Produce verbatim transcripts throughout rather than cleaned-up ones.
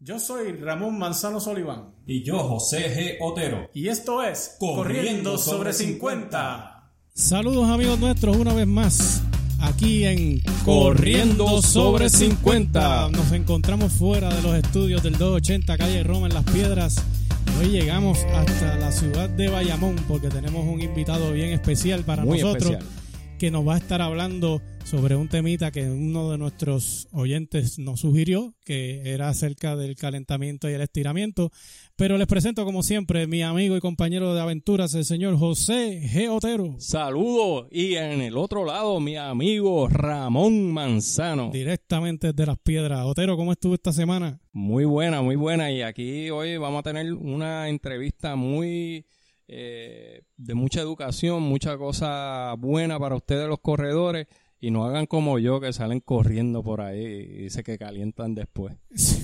Yo soy Ramón Manzano Soliván. Y yo, José G. Otero. Y esto es Corriendo sobre cincuenta. Saludos amigos nuestros una vez más. Aquí en Corriendo sobre cincuenta. Nos encontramos fuera de los estudios del doscientos ochenta calle Roma en Las Piedras. Hoy llegamos hasta la ciudad de Bayamón porque tenemos un invitado bien especial para Muy nosotros especial. Que nos va a estar hablando sobre un temita que uno de nuestros oyentes nos sugirió, que era acerca del calentamiento y el estiramiento. Pero les presento como siempre mi amigo y compañero de aventuras, el señor José G. Otero. Saludos. Y en el otro lado, mi amigo Ramón Manzano. Directamente desde Las Piedras. Otero, ¿cómo estuvo esta semana? Muy buena, muy buena. Y aquí hoy vamos a tener una entrevista muy eh, de mucha educación, mucha cosa buena para ustedes los corredores. Y no hagan como yo, que salen corriendo por ahí y se que calientan después.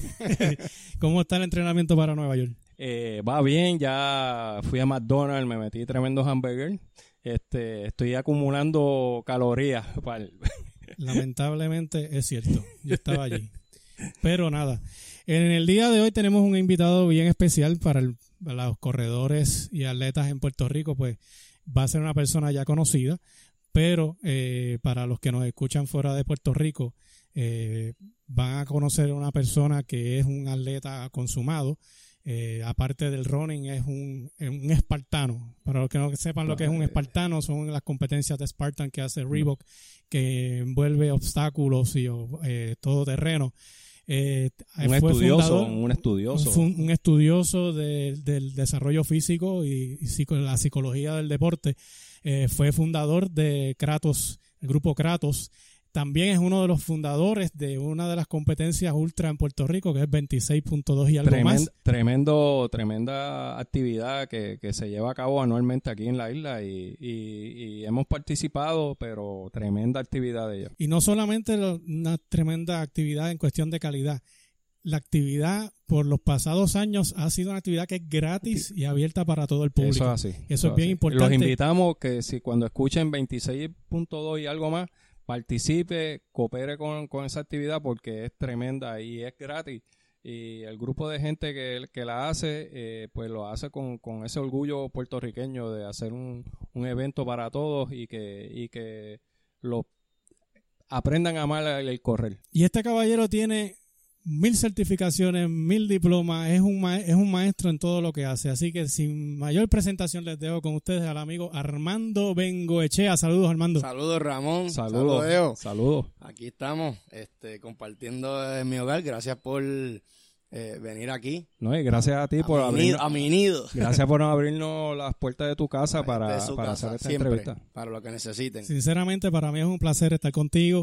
¿Cómo está el entrenamiento para Nueva York? Eh, va bien, ya fui a McDonald's, me metí tremendo hamburger. Este, estoy acumulando calorías. Para el... Lamentablemente es cierto, yo estaba allí. Pero nada, en el día de hoy tenemos un invitado bien especial para, el, para los corredores y atletas en Puerto Rico. Pues va a ser una persona ya conocida. Pero eh, para los que nos escuchan fuera de Puerto Rico, eh, van a conocer a una persona que es un atleta consumado. Eh, aparte del running, es un, un espartano. Para los que no sepan lo que es un espartano, son las competencias de Spartan que hace Reebok, que envuelve obstáculos y eh, todo terreno. Eh, un, fue estudioso, fundador, un estudioso, un, un estudioso de, del desarrollo físico y, y psico, la psicología del deporte. Eh, fue fundador de Kratos, el grupo Kratos. También es uno de los fundadores de una de las competencias ultra en Puerto Rico, que es veintiséis punto dos y algo Tremend, más. Tremendo, tremenda actividad que, que se lleva a cabo anualmente aquí en la isla y, y, y hemos participado, pero tremenda actividad de ella. Y no solamente lo, una tremenda actividad en cuestión de calidad. La actividad por los pasados años ha sido una actividad que es gratis y abierta para todo el público. Eso es así. Eso, eso es bien así. importante. Los invitamos que si cuando escuchen veintiséis punto dos y algo más, participe, coopere con, con esa actividad porque es tremenda y es gratis. Y el grupo de gente que, que la hace, eh, pues lo hace con, con ese orgullo puertorriqueño de hacer un, un evento para todos y que, y que lo aprendan a amar el, el correr. Y este caballero tiene mil certificaciones, mil diplomas, es un ma- es un maestro en todo lo que hace. Así que sin mayor presentación les dejo con ustedes al amigo Armando Bengoechea. Saludos, Armando. Saludos, Ramón. Saludos. Saludos. Saludos. Aquí estamos este, compartiendo en mi hogar. Gracias por eh, venir aquí. No, y gracias a ti a por mi abrir, nido, a mi nido. gracias por abrirnos las puertas de tu casa para, De su para casa, hacer esta siempre, entrevista. para lo que necesiten. Sinceramente, para mí es un placer estar contigo.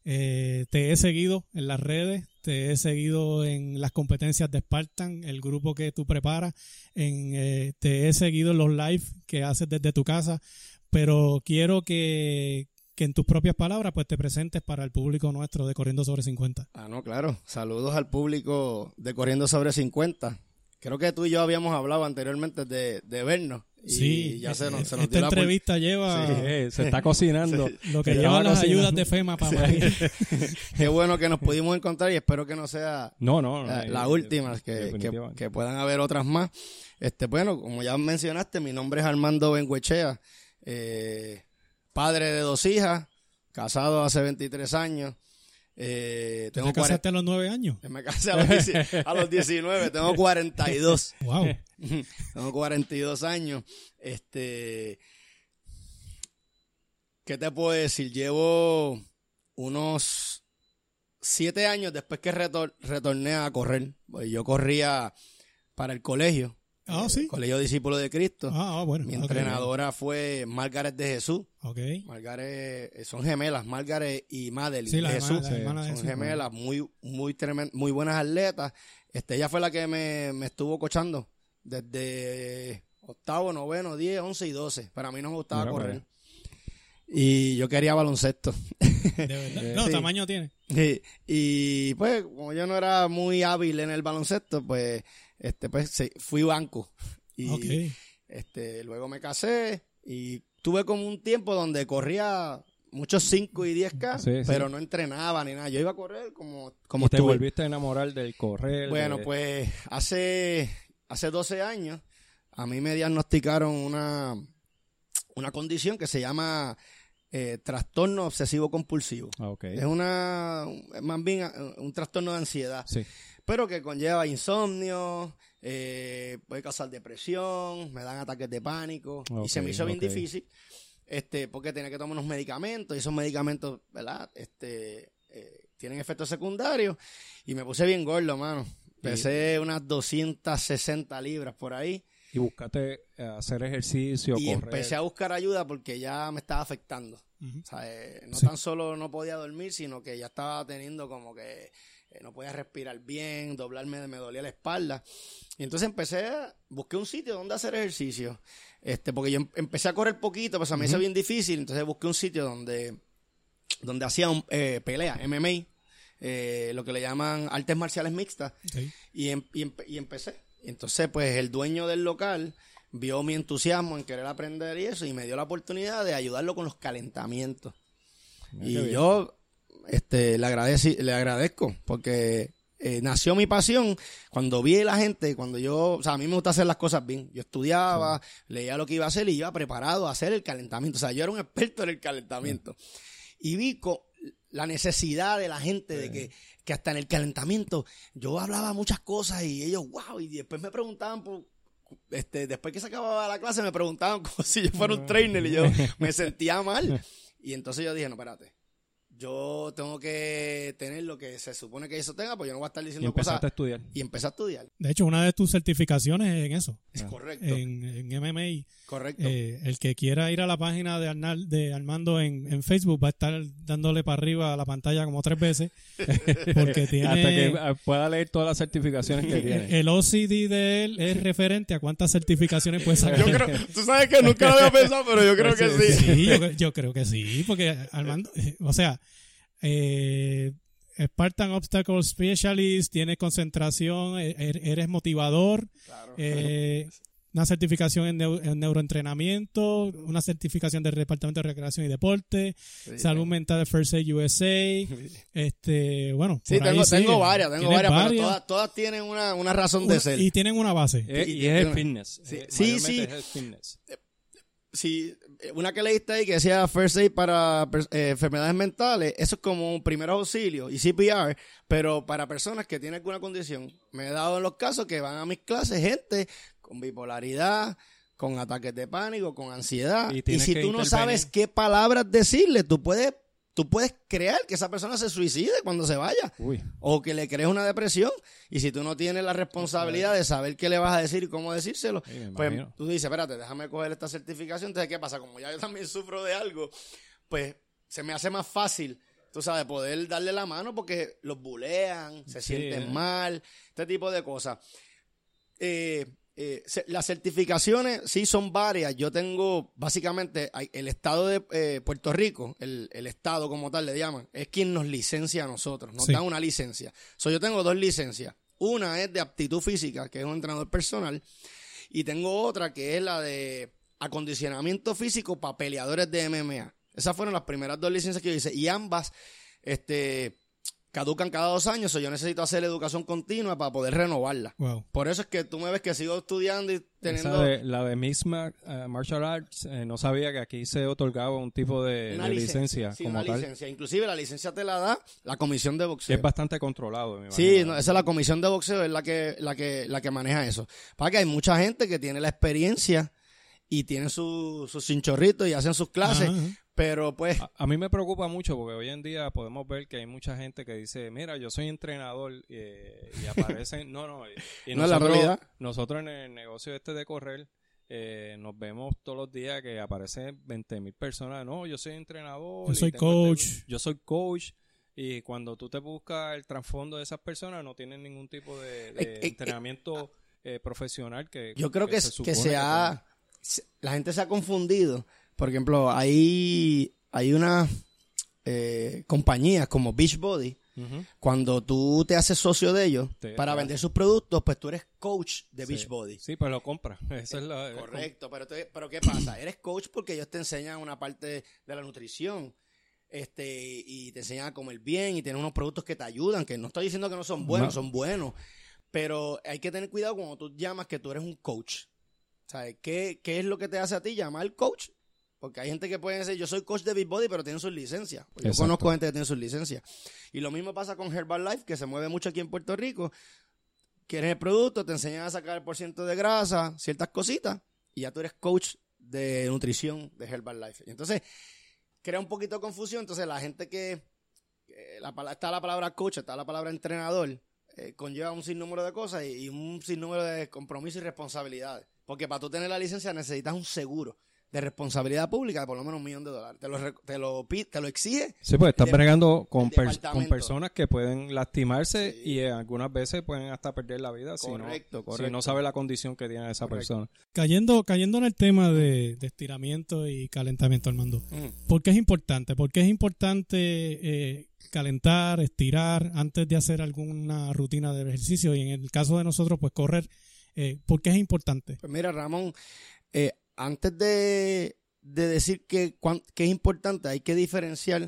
Eh, te he seguido en las redes, te he seguido en las competencias de Spartan, el grupo que tú preparas, en, eh, te he seguido en los live que haces desde tu casa, pero quiero que, que en tus propias palabras pues te presentes para el público nuestro de Corriendo sobre cincuenta. Ah, no, claro. Saludos al público de Corriendo sobre cincuenta. Creo que tú y yo habíamos hablado anteriormente de, de vernos. Y Sí, ya se nos, se nos esta dio la entrevista lleva Sí. Eh, se está cocinando. lo que Se llevan estaba las cocinando. ayudas de FEMA para María. Qué bueno que nos pudimos encontrar y espero que no sea No, no. no la, eh, la última, que, que, definitivamente. que puedan haber otras más. Este, bueno, como ya mencionaste, mi nombre es Armando Bengoechea, eh, padre de dos hijas, casado hace veintitrés años. Eh, ¿Te tengo casaste a los nueve años? cuarenta Me casé a los, dieci- a los diecinueve, tengo cuarenta y dos. Wow. Tengo cuarenta y dos años. Este, ¿qué te puedo decir? Llevo unos siete años después que retor- retorné a correr. Pues yo corría para el colegio. Ah, sí. El Colegio Discípulo de Cristo. Ah, ah, bueno. Mi ok. entrenadora fue Margaret de Jesús. Ok. Margaret, eh, son gemelas, Margaret y Madeline Sí, la de hermana- Jesús. la hermana de Son Jesús. gemelas, muy, muy tremen- muy buenas atletas. Este, ella fue la que me, me estuvo coachando desde octavo, noveno, diez, once y doce. Para mí no me gustaba Mira, correr. vaya. Y yo quería baloncesto. De verdad. No, Sí. tamaño tiene. y, y, pues, como yo no era muy hábil en el baloncesto, pues, este, pues, sí, fui banco. Y Ok. este, luego me casé y tuve como un tiempo donde corría muchos cinco y diez K, sí, pero sí. no entrenaba ni nada. Yo iba a correr como, como ¿Y te estuve. volviste a enamorar del correr? Bueno, de... pues hace, hace doce años a mí me diagnosticaron una, una condición que se llama eh, trastorno obsesivo compulsivo. Ah, okay. Es una, más bien un trastorno de ansiedad, Sí. pero que conlleva insomnio, eh, puede causar depresión, me dan ataques de pánico, Okay, y se me hizo bien okay. difícil, este, porque tenía que tomar unos medicamentos, y esos medicamentos, ¿verdad? Este, eh, tienen efectos secundarios, y me puse bien gordo, mano. Pesé unas doscientas sesenta libras por ahí. Y buscaste hacer ejercicio, Y correr. empecé a buscar ayuda porque ya me estaba afectando. Ujú. O sea, eh, no Sí. tan solo no podía dormir, sino que ya estaba teniendo como que eh, no podía respirar bien, doblarme, me dolía la espalda. Y entonces empecé, a, busqué un sitio donde hacer ejercicio. Este, porque yo em- empecé a correr poquito, pues a mí me hizo bien difícil. Entonces busqué un sitio donde, donde hacía un, eh, pelea, M M A, eh, lo que le llaman artes marciales mixtas. Okay. Y, em- y, empe- y empecé. Entonces, pues el dueño del local vio mi entusiasmo en querer aprender y eso, y me dio la oportunidad de ayudarlo con los calentamientos. Mira qué Y bien. yo este, le, agradeci- le agradezco, porque eh, nació mi pasión cuando vi a la gente, cuando yo, o sea, a mí me gusta hacer las cosas bien. Yo estudiaba, leía lo que iba a hacer y iba preparado a hacer el calentamiento. O sea, yo era un experto en el calentamiento. Y vi co- la necesidad de la gente de que, que hasta en el calentamiento yo hablaba muchas cosas y ellos, wow, y después me preguntaban por... Este, después que se acababa la clase me preguntaban como si yo fuera un trainer y yo me sentía mal. Y entonces yo dije, no, espérate, yo tengo que tener lo que se supone que eso tenga, pues yo no voy a estar Y diciendo empezaste cosas. a estudiar. Y empecé a estudiar. De hecho, una de tus certificaciones es en eso, Es Ah. correcto, en, en M M A. correcto. Eh, el que quiera ir a la página de, Arnal, de Armando en, en Facebook va a estar dándole para arriba a la pantalla como tres veces porque tiene Hasta que ah, pueda leer todas las certificaciones que tiene. el O C D de él es referente a cuántas certificaciones puede sacar. Yo creo, tú sabes que nunca lo había pensado, pero yo creo que sí. Sí, yo, yo creo que sí, porque Armando, eh, o sea, eh, Spartan Obstacle Specialist, tienes concentración, eh, eres motivador, Claro. eh, una certificación en, neu- en neuroentrenamiento, una certificación del Departamento de Recreación y Deporte, Sí, Salud Mental de First Aid U S A, este, bueno, Sí, por ahí tengo, sigue. tengo varias, tengo Tienes varias, pero todas, todas tienen una, una razón de Una- ser. y tienen una base. Eh, y- y es el y- fitness. sí, Eh, sí, mayormente sí. es el fitness. Sí, una que leíste ahí que decía First Aid para eh, enfermedades mentales, eso es como un primer auxilio y C P R, pero para personas que tienen alguna condición. Me he dado en los casos que van a mis clases gente con bipolaridad, con ataques de pánico, con ansiedad. Y Y, tienes si que tú no intervenir. sabes qué palabras decirle, tú puedes, tú puedes crear que esa persona se suicide cuando se vaya. Uy. O que le crees una depresión. Y si tú no tienes la responsabilidad de saber qué le vas a decir y cómo decírselo, Sí, me pues imagino. tú dices, espérate, déjame coger esta certificación. Entonces, ¿qué pasa? Como ya yo también sufro de algo, pues se me hace más fácil, tú sabes, poder darle la mano porque los bulean, se Sí, sienten eh. mal, este tipo de cosas. Eh, eh, se- las certificaciones sí son varias. Yo tengo, básicamente, hay- el Estado de eh, Puerto Rico, el, el Estado como tal le llaman, es quien nos licencia a nosotros, nos Sí. da una licencia. So, yo tengo dos licencias. Una es de aptitud física, que es un entrenador personal, y tengo otra que es la de acondicionamiento físico para peleadores de M M A. Esas fueron las primeras dos licencias que yo hice, y ambas este, caducan cada dos años, o yo necesito hacer educación continua para poder renovarla. Wow. Por eso es que tú me ves que sigo estudiando y teniendo Esa de- la de Mixed Ma- eh, Martial Arts, eh, no sabía que aquí se otorgaba un tipo de, una de licencia, sí, como una tal. licencia. Inclusive la licencia te la da la comisión de Que boxeo. es bastante controlado, me Sí, imagino. no, esa es la comisión de boxeo, es la que, la que, la que maneja eso. Para que hay mucha gente que tiene la experiencia y tiene su- sus cinchorritos y hacen sus clases, Ajá, ajá. pero pues A, a mí me preocupa mucho porque hoy en día podemos ver que hay mucha gente que dice, mira, yo soy entrenador eh, y aparecen, no, no, y, y No es la nosotros, realidad. nosotros en el negocio este de correr eh, nos vemos todos los días que aparecen veinte mil personas, no, yo soy entrenador, Yo y soy tengo este- coach. yo soy coach. Y cuando tú te buscas el trasfondo de esas personas, no tienen ningún tipo de, de Eh, eh, entrenamiento eh, profesional que yo creo que, se que, supone se que ha, se- la gente se ha confundido. Por ejemplo, hay, hay unas eh, compañías como Beachbody. tengan. Ujú. Cuando tú te haces socio de ellos Te- para claro. vender sus productos, pues tú eres coach de Sí. Beachbody. Sí, pues lo compra. Esa es la, Correcto, pero, te- pero ¿qué pasa? Eres coach porque ellos te enseñan una parte de la nutrición. este y te enseñan a comer bien y tienen unos productos que te ayudan, que no estoy diciendo que no son buenos, no. son buenos, pero hay que tener cuidado cuando tú llamas que tú eres un coach. ¿Sabes? ¿Qué, qué es lo que te hace a ti llamar coach? Porque hay gente que puede decir, yo soy coach de Beachbody, pero tienen sus licencias. Yo Exacto. conozco gente que tiene sus licencias. Y lo mismo pasa con Herbalife, que se mueve mucho aquí en Puerto Rico. Quieres el producto, te enseñan a sacar el porciento de grasa, ciertas cositas, y ya tú eres coach de nutrición de Herbalife. Y entonces, crea un poquito de confusión. Entonces, la gente que, que la, está la palabra coach, está la palabra entrenador, eh, conlleva un sinnúmero de cosas y, y un sinnúmero de compromisos y responsabilidades. Porque para tú tener la licencia necesitas un seguro de responsabilidad pública de por lo menos un millón de dólares. Te lo, te lo, te lo exige. Sí, pues estás bregando con, per, con personas que pueden lastimarse sí. y eh, algunas veces pueden hasta perder la vida correcto, si, no, correcto. si no sabe la condición que tiene esa correcto. persona. Cayendo, cayendo en el tema de, de estiramiento y calentamiento, Armando, mm. ¿por qué es importante? ¿Por qué es importante eh, calentar, estirar antes de hacer alguna rutina de ejercicio? Y en el caso de nosotros, pues correr. Eh, ¿Por qué es importante? Pues mira, Ramón, eh, antes de, de decir que, que es importante, hay que diferenciar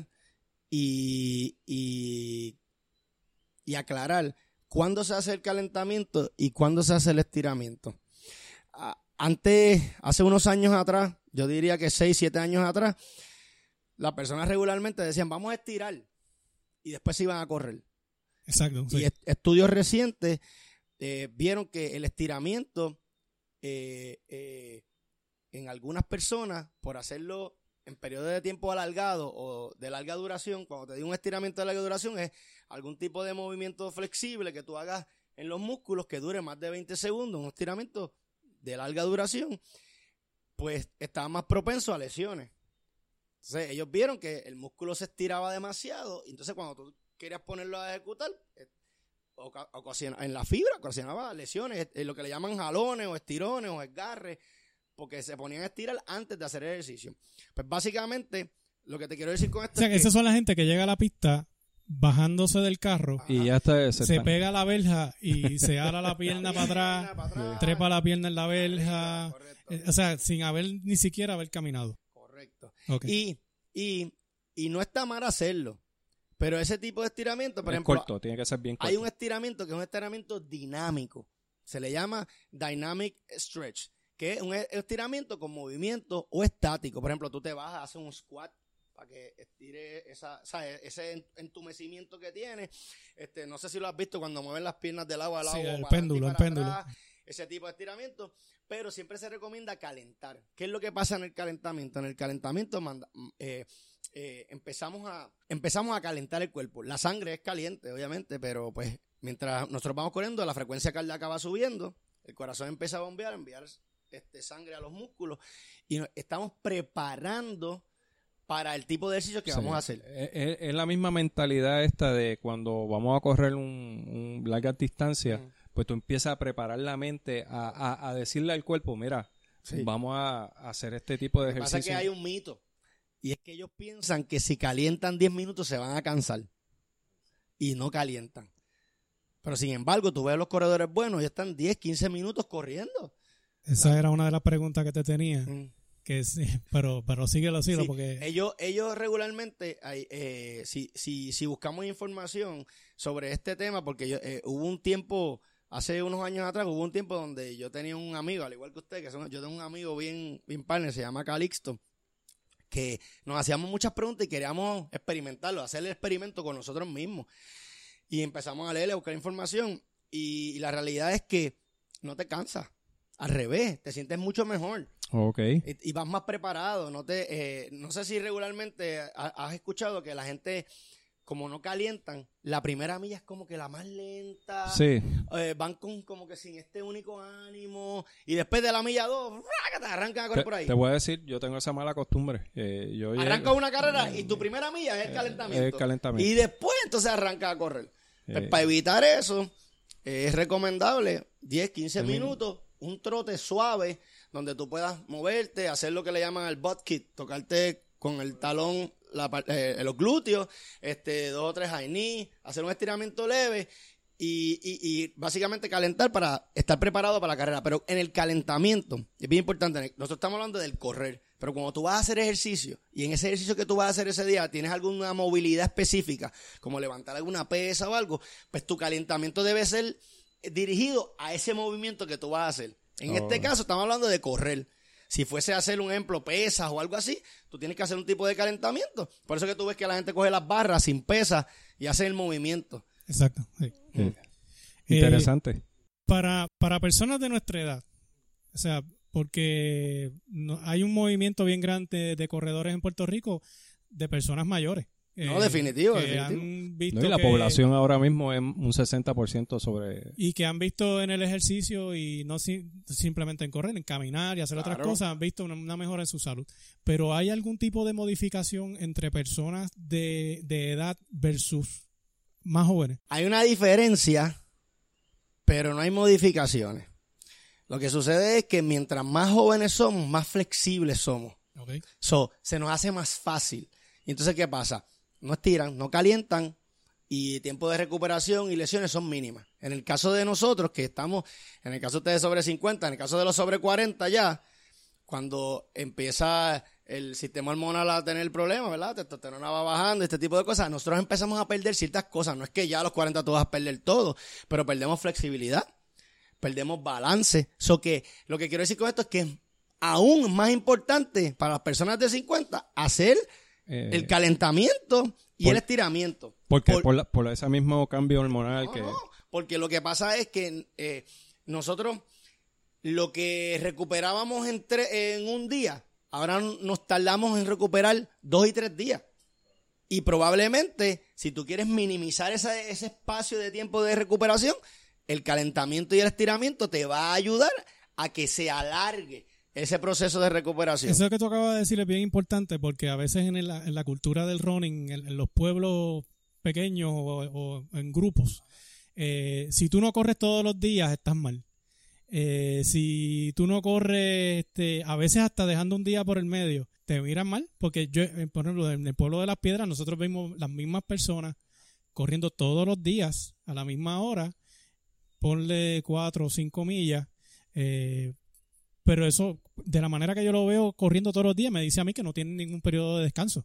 y, y, y aclarar cuándo se hace el calentamiento y cuándo se hace el estiramiento. Ah, antes, hace unos años atrás, yo diría que seis, siete años atrás, las personas regularmente decían, vamos a estirar, y después se iban a correr. Exacto. Sí. Y est- estudios recientes Eh, vieron que el estiramiento eh, eh, en algunas personas, por hacerlo en periodo de tiempo alargado o de larga duración, cuando te digo un estiramiento de larga duración es algún tipo de movimiento flexible que tú hagas en los músculos que dure más de veinte segundos, un estiramiento de larga duración, pues estaba más propenso a lesiones. Entonces ellos vieron que el músculo se estiraba demasiado y entonces cuando tú querías ponerlo a ejecutar, en la fibra ocasionaba lesiones, lo que le llaman jalones o estirones o desgarres, porque se ponían a estirar antes de hacer el ejercicio. Pues básicamente, lo que te quiero decir con esto o sea, es que que esas son la gente que llega a la pista bajándose del carro y ya está, se, se pega la verja y se ala la pierna para atrás, para atrás trepa la pierna en la verja, eh, o sea, sin haber ni siquiera haber caminado. Correcto. Okay. Y, y, y no está mal hacerlo. Pero ese tipo de estiramiento, por es ejemplo, corto, tiene que ser bien corto. Hay un estiramiento que es un estiramiento dinámico. Se le llama Dynamic Stretch, que es un estiramiento con movimiento o estático. Por ejemplo, tú te vas a hacer un squat para que estire esa, ¿sabes? Ese entumecimiento que tiene. Este, no sé si lo has visto cuando mueven las piernas del agua al agua. Sí, el péndulo, el péndulo. Atrás, ese tipo de estiramiento. Pero siempre se recomienda calentar. ¿Qué es lo que pasa en el calentamiento? En el calentamiento manda, eh, eh, empezamos a empezamos a calentar el cuerpo. La sangre es caliente, obviamente, pero pues mientras nosotros vamos corriendo, la frecuencia cardíaca va subiendo, el corazón empieza a bombear, a enviar este, sangre a los músculos y nos estamos preparando para el tipo de ejercicio que sí, vamos a hacer. Es, es la misma mentalidad esta de cuando vamos a correr un, un larga distancia, mm. pues tú empiezas a preparar la mente a, a, a decirle al cuerpo, mira, sí. vamos a, a hacer este tipo de ejercicio. Lo que pasa es que hay un mito. Y es que ellos piensan que si calientan diez minutos se van a cansar. Y no calientan. Pero sin embargo, tú ves los corredores buenos y están diez, quince minutos corriendo. Esa ah. era una de las preguntas que te tenía. Mm. Que sí, pero, pero síguelo, síguelo. Sí, porque ellos, ellos regularmente, eh, si, si, si buscamos información sobre este tema, porque yo, eh, hubo un tiempo, hace unos años atrás, hubo un tiempo donde yo tenía un amigo, al igual que usted, que son, yo tengo un amigo bien, bien partner, se llama Calixto, que nos hacíamos muchas preguntas y queríamos experimentarlo, hacer el experimento con nosotros mismos. Y empezamos a leer, a buscar información. Y, y la realidad es que no te cansas. Al revés, te sientes mucho mejor. Okay. Y, y vas más preparado. No te, eh, no sé si regularmente ha, has escuchado que la gente, como no calientan, la primera milla es como que la más lenta. Sí. Eh, van con como que sin este único ánimo. Y después de la milla dos, te arrancan a correr te, por ahí. Te voy a decir, yo tengo esa mala costumbre. Eh, yo Arranca una carrera y tu primera milla es el calentamiento. Eh, el calentamiento. Y después entonces arranca a correr. Eh. Pues para evitar eso, eh, es recomendable diez, quince minutos, un trote suave, donde tú puedas moverte, hacer lo que le llaman el butt kick, tocarte con el talón la, eh, los glúteos, este, dos o tres high knee, hacer un estiramiento leve y, y, y básicamente calentar para estar preparado para la carrera. Pero en el calentamiento, es bien importante, nosotros estamos hablando del correr, Pero cuando tú vas a hacer ejercicio, y en ese ejercicio que tú vas a hacer ese día tienes alguna movilidad específica, como levantar alguna pesa o algo, pues tu calentamiento debe ser dirigido a ese movimiento que tú vas a hacer. En oh. este caso estamos hablando de correr. Si fuese a hacer un ejemplo, pesas o algo así, tú tienes que hacer un tipo de calentamiento. Por eso que tú ves que la gente coge las barras sin pesas y hace el movimiento. Exacto. Sí. Sí. Interesante. Eh, para, para personas de nuestra edad, o sea, porque no, hay un movimiento bien grande de corredores en Puerto Rico de personas mayores. No, eh, definitivo, que definitivo. Han visto no, y la que, población ahora mismo es un sesenta por ciento sobre... Y que han visto en el ejercicio y no si, simplemente en correr, en caminar y hacer claro. otras cosas, han visto una, una mejora en su salud. Pero ¿hay algún tipo de modificación entre personas de, de edad versus más jóvenes? Hay una diferencia, pero no hay modificaciones. Lo que sucede es que mientras más jóvenes somos, más flexibles somos. Okay. So, se nos hace más fácil. Y entonces, ¿qué pasa? No estiran, no calientan y tiempo de recuperación y lesiones son mínimas. En el caso de nosotros, que estamos, en el caso de ustedes sobre cincuenta, en el caso de los sobre cuarenta ya, cuando empieza el sistema hormonal a tener problemas, ¿verdad? Testosterona va bajando, este tipo de cosas, nosotros empezamos a perder ciertas cosas. No es que ya a los cuarenta tú vas a perder todo, pero perdemos flexibilidad, perdemos balance. So que, lo que quiero decir con esto es que es aún más importante para las personas de cincuenta hacer Eh, el calentamiento y por, el estiramiento. Porque por, por, la, por ese mismo cambio hormonal no, que... No, porque lo que pasa es que eh, nosotros lo que recuperábamos en, tre- en un día, ahora nos tardamos en recuperar dos y tres días. Y probablemente, si tú quieres minimizar esa, ese espacio de tiempo de recuperación, el calentamiento y el estiramiento te va a ayudar a que se alargue ese proceso de recuperación. Eso que tú acabas de decir es bien importante porque a veces en la, en la cultura del running, en, en los pueblos pequeños o, o en grupos, eh, si tú no corres todos los días, estás mal. Eh, si tú no corres, este, a veces hasta dejando un día por el medio, te miran mal. Porque yo, por ejemplo, en el pueblo de Las Piedras, nosotros vemos las mismas personas corriendo todos los días a la misma hora, ponle cuatro o cinco millas, eh, pero eso, de la manera que yo lo veo corriendo todos los días, me dice a mí que no tiene ningún periodo de descanso.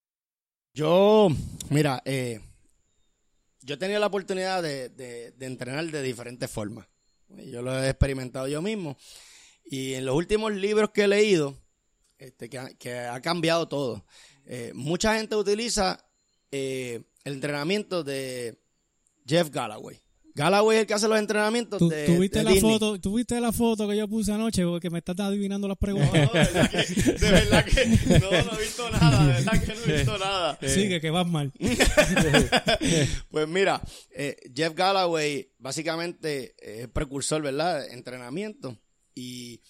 Yo, mira, eh, yo he tenido la oportunidad de, de, de entrenar de diferentes formas. Yo lo he experimentado yo mismo. Y en los últimos libros que he leído, este, que, ha, que ha cambiado todo. Eh, mucha gente utiliza eh, el entrenamiento de Jeff Galloway. Galloway es el que hace los entrenamientos ¿Tú, de, ¿tú viste de la Disney. foto, ¿Tú viste la foto que yo puse anoche? Porque me estás adivinando las preguntas. No, de verdad que, de verdad que no, no he visto nada, de verdad que no he visto nada. Sigue, que vas mal. Pues mira, eh, Jeff Galloway básicamente es precursor, ¿verdad? De entrenamiento. Y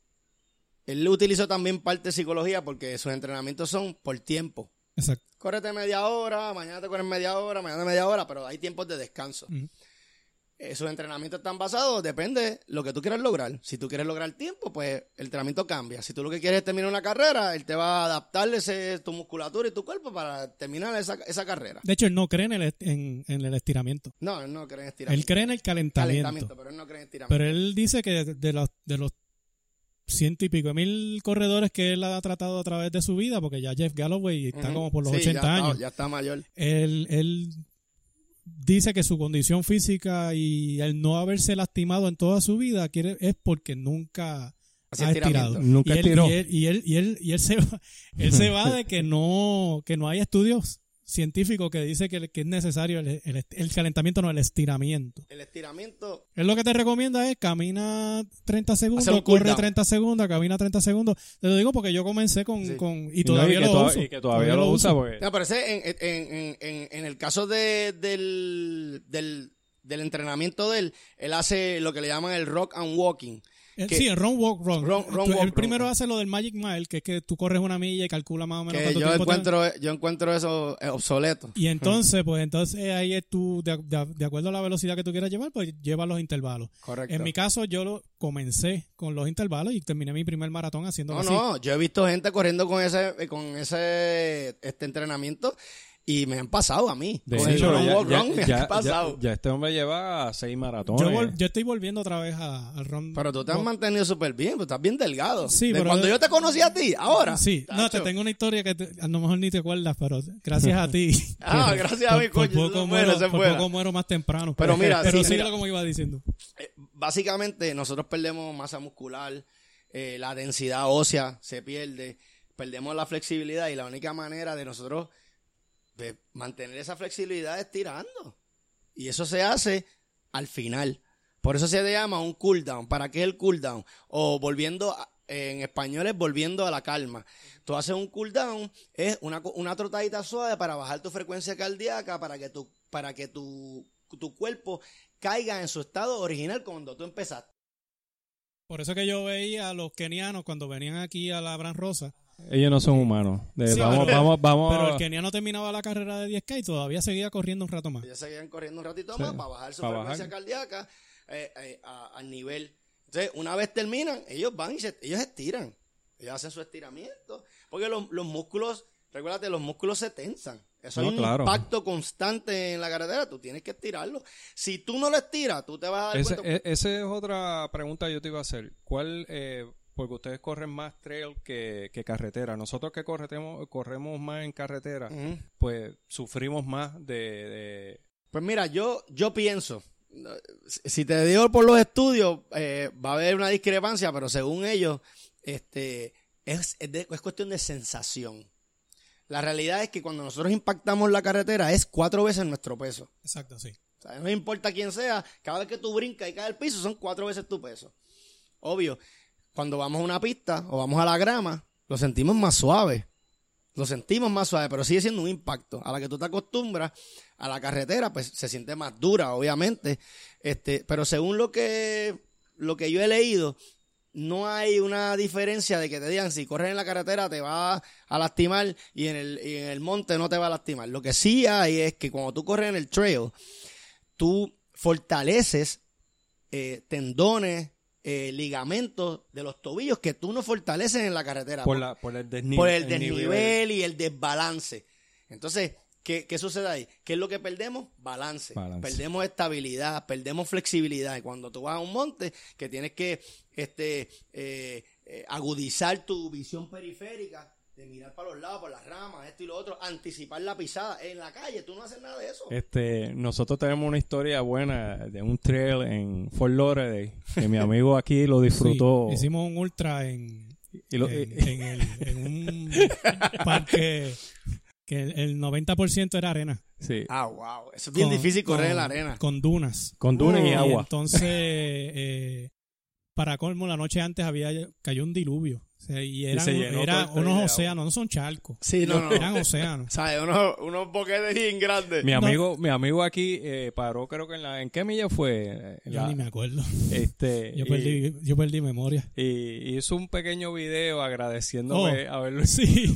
él utilizó también parte de psicología porque sus entrenamientos son por tiempo. Exacto. Córrete media hora, mañana te corres media hora, mañana media hora, pero hay tiempos de descanso. Uh-huh. Esos entrenamientos están basados, depende de lo que tú quieras lograr. Si tú quieres lograr tiempo, pues el entrenamiento cambia. Si tú lo que quieres es terminar una carrera, él te va a adaptar ese, tu musculatura y tu cuerpo para terminar esa, esa carrera. De hecho, él no cree en el, en, en el estiramiento. No, él no cree en estiramiento. Él cree en el calentamiento. calentamiento pero él no cree en estiramiento. Pero él dice que de, de los, de los ciento y pico mil corredores que él ha tratado a través de su vida, porque ya Jeff Galloway está uh-huh. como por los sí, ochenta ya años. Está, ya está mayor. Él... él dice que su condición física y el no haberse lastimado en toda su vida quiere, es porque nunca Así ha estirado. Nunca y él, estiró. Y él, y él, y él, y él se va, él se va de que no, que no hay estudios científicos que dice que, que es necesario el, el, el calentamiento, no el estiramiento. El estiramiento. Él lo que te recomienda es camina treinta segundos, corre treinta segundos, camina treinta segundos. Te lo digo porque yo comencé con, sí. con y todavía no, y lo to- uso. Y que todavía, todavía lo usa. Porque... No, pero ese, en, en, en, en, en el caso de, del, del, del entrenamiento de él, él hace lo que le llaman el rock and walking. Que, sí, el run, walk, run. run, run Tú, walk, el primero run. hace lo del Magic Mile, que es que tú corres una milla y calcula más o menos que cuánto yo tiempo encuentro te... yo encuentro eso obsoleto. Y entonces, pues entonces ahí es tú, de, de, de acuerdo a la velocidad que tú quieras llevar, pues lleva los intervalos. Correcto. En mi caso, yo lo comencé con los intervalos y terminé mi primer maratón haciéndolo no, así. No, no, yo he visto gente corriendo con ese con ese este entrenamiento Y me han pasado a mí. De Con hecho, el ya, walk ya, run me ya, han pasado. ya, ya este hombre lleva seis maratones. Yo, vol- yo estoy volviendo otra vez a- al run. Pero tú te has walk. mantenido súper bien, pues estás bien delgado. Sí, De pero- cuando yo te conocí a ti, ahora. Sí, no, te tacho. tengo una historia que te- a lo mejor ni te acuerdas, pero gracias a ti. Ah, gracias a Por- mí, por coño. poco eso es muero, bueno, eso es por bueno. poco muero más temprano. Pero mira, pero sí, síguelo mira. como iba diciendo. Eh, básicamente, nosotros perdemos masa muscular, eh, la densidad ósea se pierde, perdemos la flexibilidad y la única manera de nosotros de mantener esa flexibilidad es tirando. Y eso se hace al final. Por eso se le llama un cool down. ¿Para qué es el cool down? O volviendo, a- en español es volviendo a la calma. Tú haces un cool down, es una, co- una trotadita suave para bajar tu frecuencia cardíaca, para que tu, para que tu, tu cuerpo caiga en su estado original cuando tú empezaste. Por eso que yo veía a los kenianos cuando venían aquí a la Gran Rosa. Ellos no son humanos. De- Sí, vamos, pero- vamos, vamos. Pero el keniano terminaba la carrera de diez K y todavía seguía corriendo un rato más. Ellos seguían corriendo un ratito Sí, más para bajar su para frecuencia bajar. cardíaca eh, eh, a- al nivel. Entonces, una vez terminan, ellos van y se, ellos estiran. Ellos hacen su estiramiento. Porque los, los músculos, recuérdate, los músculos se tensan. Eso No, es un claro. impacto constante en la carretera. Tú tienes que estirarlo. Si tú no lo estiras, tú te vas a dar Ese- cuenta. e- esa es otra pregunta que yo te iba a hacer. ¿Cuál, eh, porque ustedes corren más trail que, que carretera? Nosotros que corretemos, corremos más en carretera, Ujú. pues sufrimos más de... de- Pues mira, yo, yo pienso, si te digo por los estudios, eh, va a haber una discrepancia, pero según ellos, este, es, es, de- es cuestión de sensación. La realidad es que cuando nosotros impactamos la carretera es cuatro veces nuestro peso. Exacto, sí. O sea, no importa quién sea, cada vez que tú brincas y caes al piso son cuatro veces tu peso. Obvio, cuando vamos a una pista o vamos a la grama, lo sentimos más suave. Lo sentimos más suave, pero sigue siendo un impacto. A la que tú te acostumbras a la carretera, pues se siente más dura, obviamente. Este, pero según lo que, lo que yo he leído, no hay una diferencia de que te digan si corres en la carretera te va a lastimar y en el, y en el monte no te va a lastimar. Lo que sí hay es que cuando tú corres en el trail, tú fortaleces eh, tendones, eh, ligamentos de los tobillos que tú no fortaleces en la carretera. por, la, por el desnivel. por el desnivel y el desbalance. Entonces, ¿qué, qué sucede ahí? ¿Qué es lo que perdemos? Balance. Balance. Perdemos estabilidad, perdemos flexibilidad. Y cuando tú vas a un monte, que tienes que este, eh, eh, agudizar tu visión periférica, de mirar para los lados, por las ramas, esto y lo otro, anticipar la pisada. En la calle, tú no haces nada de eso. Este, nosotros tenemos una historia buena de un trail en Fort Lauderdale, que mi amigo aquí lo disfrutó. Sí, hicimos un ultra en, Y lo- en, en el, en un parque que el, el noventa por ciento era arena. sí, Ah, wow. Eso es bien Con- difícil correr con- en la arena. Con dunas. con dunas y Y agua. entonces, eh, para colmo, la noche antes había cayó un diluvio. O sea, y eran, se llenó era todo el trail de unos agua. océanos, no son charcos. Sí, no, no. Eran océanos. ¿Sabes? Unos, unos boquetes bien grandes. Mi No. amigo, mi amigo aquí eh, paró, creo que en la, ¿en qué milla fue? En Yo la- ni me acuerdo. este, Yo y- perdí, yo perdí memoria. Y hizo un pequeño video agradeciéndome Oh. haberlo. Sí.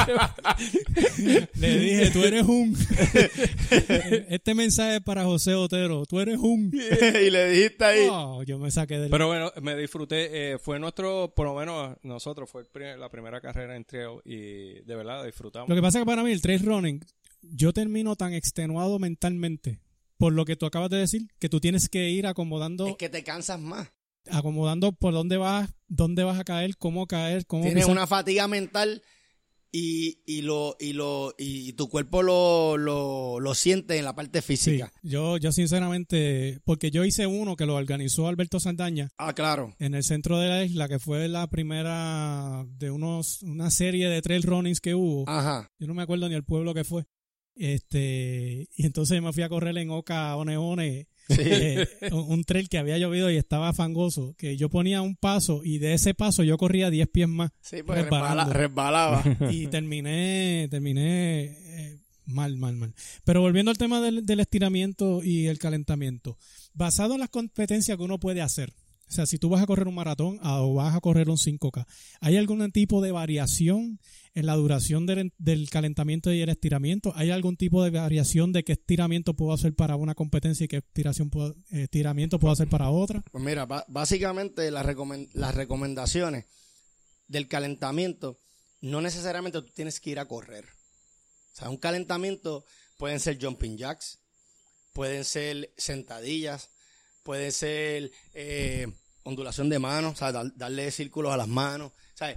Le dije, tú eres un... Este mensaje es para José Otero. Tú eres un... Y le dijiste ahí. Oh, yo me saqué del... Pero bueno, me disfruté. eh, fue nuestro, por lo menos nosotros, fue el pri- la primera carrera en trail y de verdad disfrutamos. Lo que pasa es que para mí el trail running, yo termino tan extenuado mentalmente por lo que tú acabas de decir, que tú tienes que ir acomodando, Es que te cansas más. acomodando por dónde vas, dónde vas a caer, cómo caer, cómo Tienes pisar. una fatiga mental y, y lo y lo y tu cuerpo lo, lo, lo siente en la parte Sí, física. yo, yo sinceramente, porque yo hice uno que lo organizó Alberto Saldaña Ah, claro. en el centro de la isla, que fue la primera de unos una serie de trail runnings que hubo. Ajá. Yo no me acuerdo ni el pueblo que fue. Este, y entonces me fui a correr en Oca One One, Sí. eh, un, un trail que había llovido y estaba fangoso, que yo ponía un paso y de ese paso yo corría diez pies más Sí, pues resbala- resbalando. resbalaba. y terminé, terminé eh, mal, mal, mal. Pero volviendo al tema del, del estiramiento y el calentamiento, basado en las competencias que uno puede hacer, o sea, si tú vas a correr un maratón ah, o vas a correr un cinco K, ¿hay algún tipo de variación en la duración del, del calentamiento y el estiramiento? ¿Hay algún tipo de variación de qué estiramiento puedo hacer para una competencia y qué estiración puedo- estiramiento puedo hacer para otra? Pues mira, ba- básicamente las, recomen- las recomendaciones del calentamiento no necesariamente tú tienes que ir a correr. O sea, un calentamiento pueden ser jumping jacks, pueden ser sentadillas, pueden ser eh, ondulación de manos, o sea, dar, darle círculos a las manos. O sea,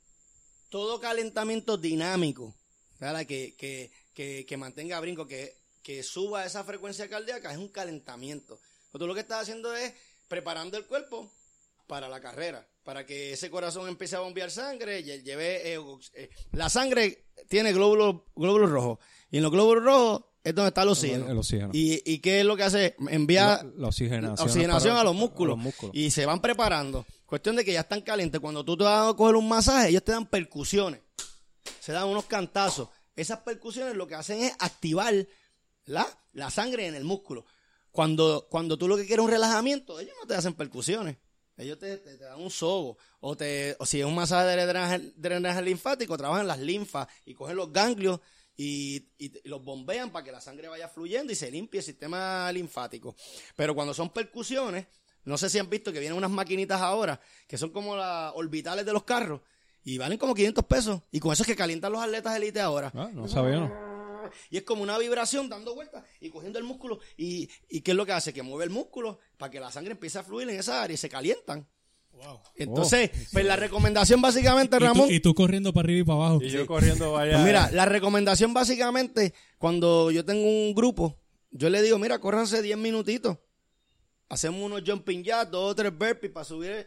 todo calentamiento dinámico, ¿verdad? Que, que, que, que mantenga brinco, que, que suba esa frecuencia cardíaca, es un calentamiento. Tú lo que estás haciendo es preparando el cuerpo para la carrera, para que ese corazón empiece a bombear sangre, y lleve eh, eh, la sangre tiene glóbulos glóbulos rojos, y en los glóbulos rojos es donde está el oxígeno. El, el oxígeno. Y, ¿Y qué es lo que hace? Envía la, la oxigenación, oxigenación para, a, los músculos, a los músculos. Y se van preparando. Cuestión de que ya están calientes. Cuando tú te vas a coger un masaje, ellos te dan percusiones. Se dan unos cantazos. Esas percusiones lo que hacen es activar la, la sangre en el músculo. Cuando, cuando tú lo que quieres es un relajamiento, ellos no te hacen percusiones. Ellos te, te, te dan un sobo. O, te, o si es un masaje de drenaje, drenaje linfático, trabajan las linfas y cogen los ganglios y, y, y los bombean para que la sangre vaya fluyendo y se limpie el sistema linfático. Pero cuando son percusiones, no sé si han visto que vienen unas maquinitas ahora que son como las orbitales de los carros y valen como quinientos pesos. Y con eso es que calientan los atletas de élite ahora. Ah, no sabía, ¿no? Y es como una vibración dando vueltas y cogiendo el músculo. Y, y ¿qué es lo que hace? Que mueve el músculo para que la sangre empiece a fluir en esa área y se calientan. Wow. Entonces, oh. pues la recomendación básicamente, Ramón... Y tú, y tú corriendo para arriba y para abajo. Y yo sí. corriendo para allá. Pues mira, la recomendación básicamente, cuando yo tengo un grupo, yo le digo, mira, córranse diez minutitos. Hacemos unos jumping jacks, dos o tres burpees para subir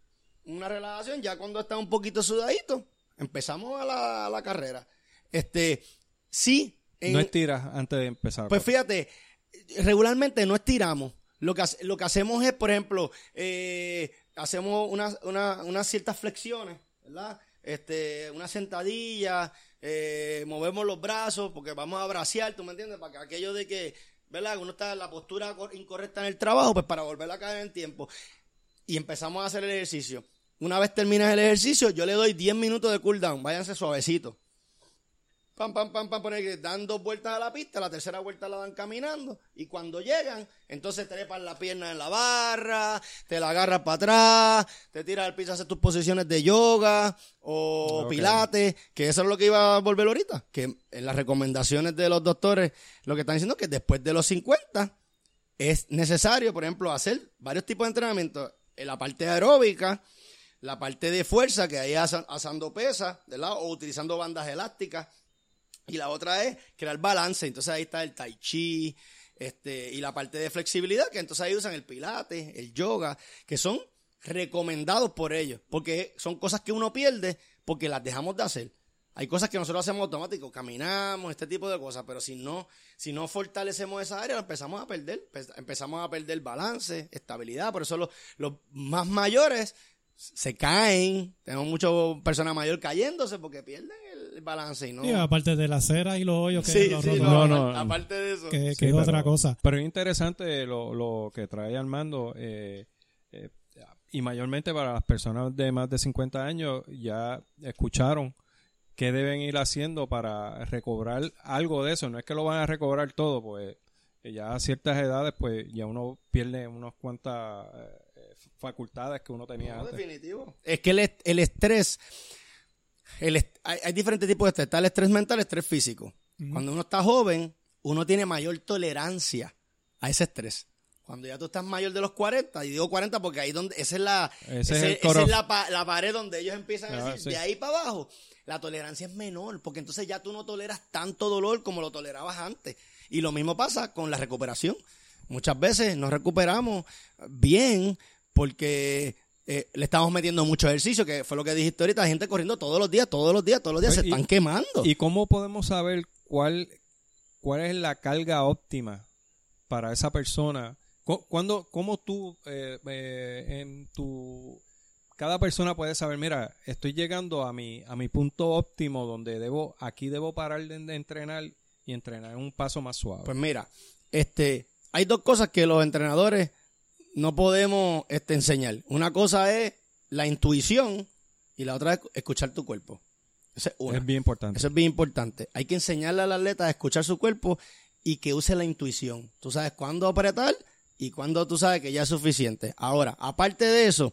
una relajación. Ya cuando está un poquito sudadito, empezamos a la, a la carrera. Este, sí... En, no estiras antes de empezar. Pues fíjate, regularmente no estiramos. Lo que, lo que hacemos es, por ejemplo, eh, hacemos unas una, una ciertas flexiones, ¿verdad? Este, una sentadilla, eh, movemos los brazos porque vamos a bracear, ¿tú me entiendes? Para que aquello de que, ¿verdad? Uno está en la postura incorrecta en el trabajo, pues para volver a caer en tiempo. Y empezamos a hacer el ejercicio. Una vez terminas el ejercicio, yo le doy diez minutos de cool down. Váyanse suavecito. Pam, pam, pam, pam, poner que dan dos vueltas a la pista, la tercera vuelta la dan caminando, y cuando llegan, entonces trepan la pierna en la barra, te la agarras para atrás, te tiras al piso a hacer tus posiciones de yoga o okay. pilates, que eso es lo que iba a volver ahorita, que en las recomendaciones de los doctores lo que están diciendo es que después de los cincuenta es necesario, por ejemplo, hacer varios tipos de entrenamiento, en la parte aeróbica, la parte de fuerza, que ahí asando pesas, ¿verdad? O utilizando bandas elásticas. Y la otra es crear balance. Entonces ahí está el tai chi, este, y la parte de flexibilidad, que entonces ahí usan el pilates, el yoga, que son recomendados por ellos, porque son cosas que uno pierde porque las dejamos de hacer. Hay cosas que nosotros hacemos automático, caminamos, este tipo de cosas, pero si no, si no fortalecemos esa área, empezamos a perder, empezamos a perder balance, estabilidad. Por eso los, los más mayores se caen, tenemos muchas personas mayores cayéndose porque pierden el balance y no. Sí, aparte de la cera y los hoyos que sí, los sí, no, no, no, aparte de eso, que, que sí, es pero, otra cosa. Pero es interesante lo, lo que trae Armando, eh, eh, y mayormente para las personas de más de cincuenta años ya escucharon qué deben ir haciendo para recobrar algo de eso. No es que lo van a recobrar todo, pues ya a ciertas edades pues ya uno pierde unas cuantas eh, facultades que uno tenía no, antes. Definitivo. Es que el, el estrés, el est- hay, hay diferentes tipos de estrés. Está el estrés mental, el estrés físico. Uh-huh. Cuando uno está joven, uno tiene mayor tolerancia a ese estrés. Cuando ya tú estás mayor de los cuarenta, y digo cuarenta porque ahí donde esa es la ese ese, es, el esa es la, pa, la pared donde ellos empiezan a ah, decir, sí. de ahí para abajo, la tolerancia es menor, porque entonces ya tú no toleras tanto dolor como lo tolerabas antes. Y lo mismo pasa con la recuperación. Muchas veces nos recuperamos bien porque eh, le estamos metiendo mucho ejercicio, que fue lo que dijiste ahorita, la gente corriendo todos los días, todos los días, todos los días, y, se están quemando. ¿Y cómo podemos saber cuál, cuál es la carga óptima para esa persona? ¿Cuándo, ¿Cómo tú, eh, eh, en tu... Cada persona puede saber, mira, estoy llegando a mi, a mi punto óptimo donde debo, aquí debo parar de, de entrenar y entrenar en un paso más suave? Pues mira, este, hay dos cosas que los entrenadores no podemos este, enseñar. Una cosa es la intuición y la otra es escuchar tu cuerpo. Esa es una. Es bien importante. Eso es bien importante. Hay que enseñarle al atleta a escuchar su cuerpo y que use la intuición. Tú sabes cuándo apretar y cuándo tú sabes que ya es suficiente. Ahora, aparte de eso,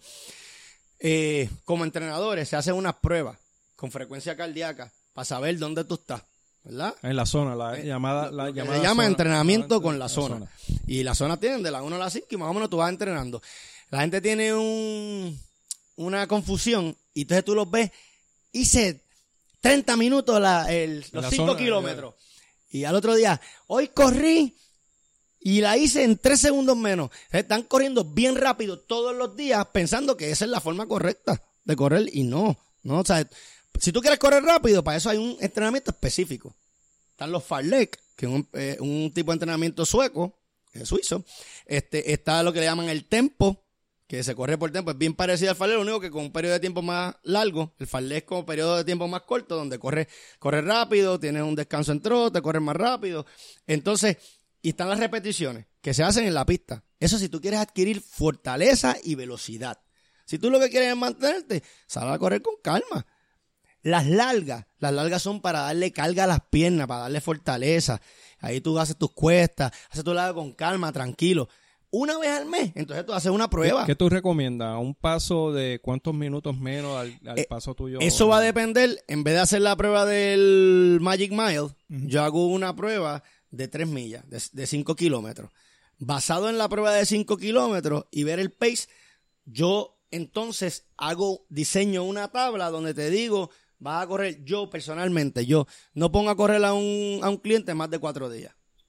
eh, como entrenadores se hacen unas pruebas con frecuencia cardíaca para saber dónde tú estás. ¿verdad? En la zona, la Eh, llamada... La Lo que llamada se llama zona- entrenamiento la- con la zona. Y las zonas tienen de las una a las cinco y más o menos tú vas entrenando. La gente tiene un, una confusión y entonces tú los ves, hice treinta minutos la, el, En los la cinco zona, kilómetros. Y al otro día, hoy corrí y la hice en tres segundos menos. Están corriendo bien rápido todos los días pensando que esa es la forma correcta de correr y no. no o sea, si tú quieres correr rápido, para eso hay un entrenamiento específico. Están los fartlek, que es un, eh, un tipo de entrenamiento sueco, eh, suizo. Este, está lo que le llaman el tempo, que se corre por tiempo. Es bien parecido al fartlek, lo único que con un periodo de tiempo más largo. El fartlek es como periodo de tiempo más corto, donde corre, corre rápido, tienes un descanso en trote, corres más rápido. Entonces, y están las repeticiones que se hacen en la pista. Eso si tú quieres adquirir fortaleza y velocidad. Si tú lo que quieres es mantenerte, sal a correr con calma. Las largas, las largas son para darle carga a las piernas, para darle fortaleza. Ahí tú haces tus cuestas, haces tu lado con calma, tranquilo. Una vez al mes, entonces tú haces una prueba. ¿Qué, qué tú recomiendas? ¿Un paso de cuántos minutos menos al, al Eh, paso tuyo? Eso va a depender, en vez de hacer la prueba del Magic Mile, uh-huh. yo hago una prueba de tres millas, de, de cinco kilómetros. Basado en la prueba de cinco kilómetros y ver el pace, yo entonces hago, diseño una tabla donde te digo, vas a correr, yo personalmente, yo no pongo a correr a un, a un cliente más de cuatro días.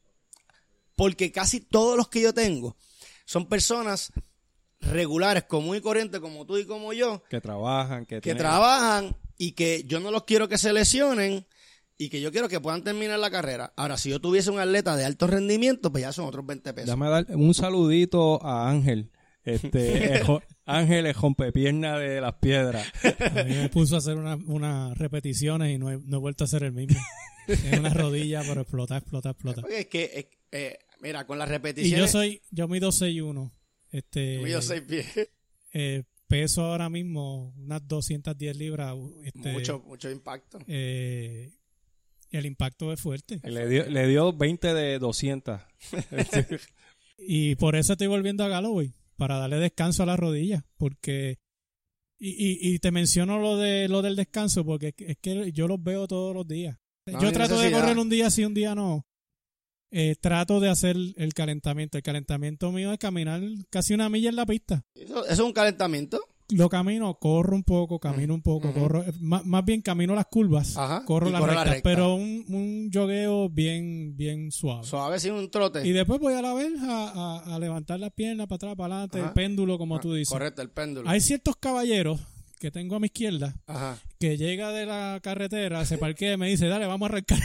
Porque casi todos los que yo tengo son personas regulares, común y corriente, como tú y como yo, que trabajan, que, que tienen... trabajan y que yo no los quiero que se lesionen y que yo quiero que puedan terminar la carrera. Ahora, si yo tuviese un atleta de alto rendimiento, pues ya son otros veinte pesos. Déjame dar un saludito a Ángel. Este, ejo, Ángel es rompepierna de las piedras. A mí me puso a hacer unas una repeticiones y no he, no he vuelto a hacer el mismo. En una rodilla, pero explota, explota, explota. Porque es que, es, eh, mira, con las Y repeticiones... yo soy, yo mido seis uno. Este, Yo seis pies. Eh, peso ahora mismo unas doscientas diez libras. Este, mucho, mucho impacto. Eh, el impacto es fuerte. Le dio, le dio veinte de doscientas. Y por eso estoy volviendo a Galloway, para darle descanso a la rodilla, porque y, y, y te menciono lo de lo del descanso porque es que yo los veo todos los días. No yo hay trato necesidad. de correr un día sí, un día no. Eh, trato de hacer el calentamiento. El calentamiento mío es caminar casi una milla en la pista. Eso, eso es un calentamiento. Lo camino, corro un poco, camino un poco, Uh-huh. corro, más, más bien camino las curvas, Ajá, corro y las corre la rectas, recta. pero un, un jogueo bien, bien suave. Suave sin un trote. Y después voy a la verja a, a, a levantar las piernas para atrás, para adelante, Ajá. el péndulo, como Ah, tú dices. Correcto, el péndulo. Hay ciertos caballeros que tengo a mi izquierda Ajá. que llega de la carretera, se parquea y me dice, dale, vamos a arrancar.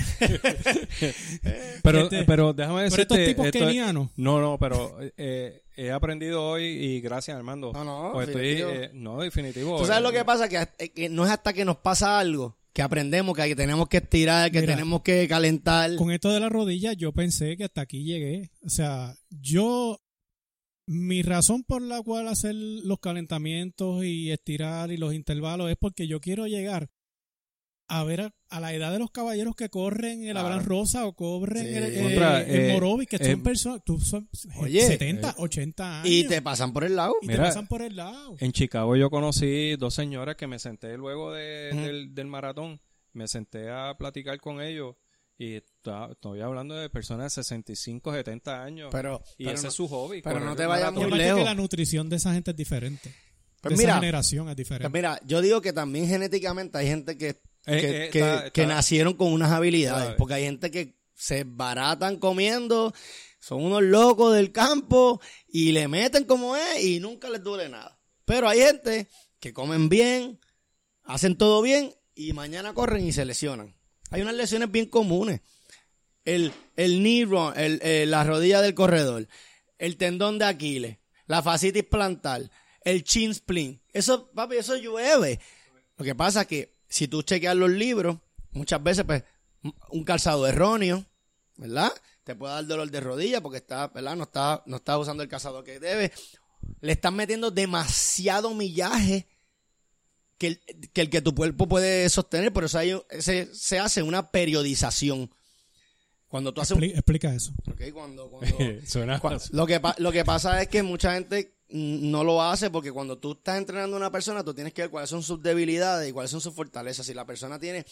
Pero, Este, pero déjame Pero decirte... estos tipos esto es- kenianos, No, no, pero eh, he aprendido hoy y gracias, Armando. No, no, Pues estoy, definitivo. eh, no, definitivo. ¿Tú sabes eh, lo que pasa? Que, eh, que no es hasta que nos pasa algo que aprendemos que tenemos que estirar, que Mira, tenemos que calentar. con esto de la rodilla, yo pensé que hasta aquí llegué. O sea, yo, mi razón por la cual hacer los calentamientos y estirar y los intervalos es porque yo quiero llegar a ver a, a la edad de los caballeros que corren el Claro. Abraham Rosa o corren Sí. el, el, Contra, el eh, Morovis, que eh, son personas, tú son Oye, setenta, eh, ochenta años. Y te pasan por el lado. y te Mira, pasan por el lado. En Chicago yo conocí dos señoras que me senté luego de, Ujú. del, del maratón. Me senté a platicar con ellos y está- estoy hablando de personas de sesenta y cinco, setenta años. Pero, y pero ese no- es su hobby. pero correr no te el vayas Y maratón. muy aparte lejos. que la nutrición de esa gente es diferente. Pues de mira, esa generación es diferente. Pues mira, yo digo que también genéticamente hay gente que, que, Eh, eh, que- está- que está- nacieron con unas habilidades. Suave. Porque hay gente que se baratan comiendo, son unos locos del campo y le meten como es y nunca les duele nada. Pero hay gente que comen bien, hacen todo bien y mañana corren y se lesionan. Hay unas lesiones bien comunes. El, el knee run, el, eh, la rodilla del corredor, el tendón de Aquiles, la fascitis plantar, el chin splint. Eso, papi, eso llueve. Lo que pasa es que si tú chequeas los libros, muchas veces, pues, un calzado erróneo, ¿verdad? Te puede dar dolor de rodilla porque está, ¿verdad? No está, no está usando el calzado que debe. Le están metiendo demasiado millaje que el que, el que tu cuerpo puede sostener. Por eso hay, se, se hace una periodización. Cuando tú haces un... Expli- explica eso. Ok, cuando, cuando, Suena- Cua- Lo que, pa- lo que pasa es que mucha gente mm, no lo hace porque cuando tú estás entrenando a una persona, tú tienes que ver cuáles son sus debilidades y cuáles son sus fortalezas. Si la persona tiene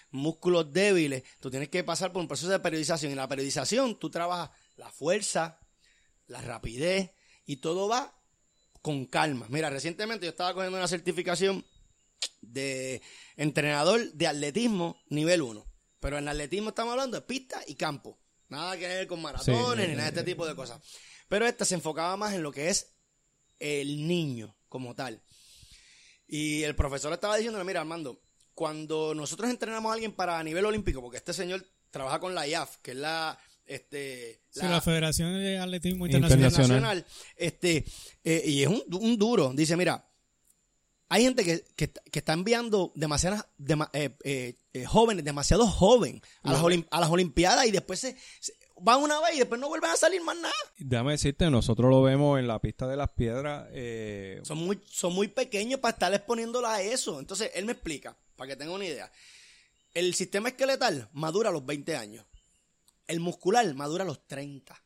músculos débiles, tú tienes que pasar por un proceso de periodización. Y en la periodización tú trabajas la fuerza, la rapidez y todo va con calma. Mira, recientemente yo estaba cogiendo una certificación de entrenador de atletismo nivel uno. Pero en atletismo estamos hablando de pista y campo. Nada que ver con maratones sí, ni nada de este tipo de cosas. Pero esta se enfocaba más en lo que es el niño como tal. Y el profesor estaba diciéndole, mira Armando, cuando nosotros entrenamos a alguien para nivel olímpico, porque este señor trabaja con la I A F, que es la... Este, la, sí, la Federación de Atletismo Internacional, Internacional. este, eh, y es un, un duro. Dice, mira, hay gente que, que, que está enviando demasiadas dema, eh, eh, eh, jóvenes, demasiado joven a, las olim, a las Olimpiadas y después se, se van una vez y después no vuelven a salir más nada. Déjame decirte, nosotros lo vemos en la pista de las piedras. Eh... Son muy son muy pequeños para estar exponiéndola a eso. Entonces, él me explica, para que tengan una idea. El sistema esqueletal madura a los veinte años. El muscular madura a los treinta.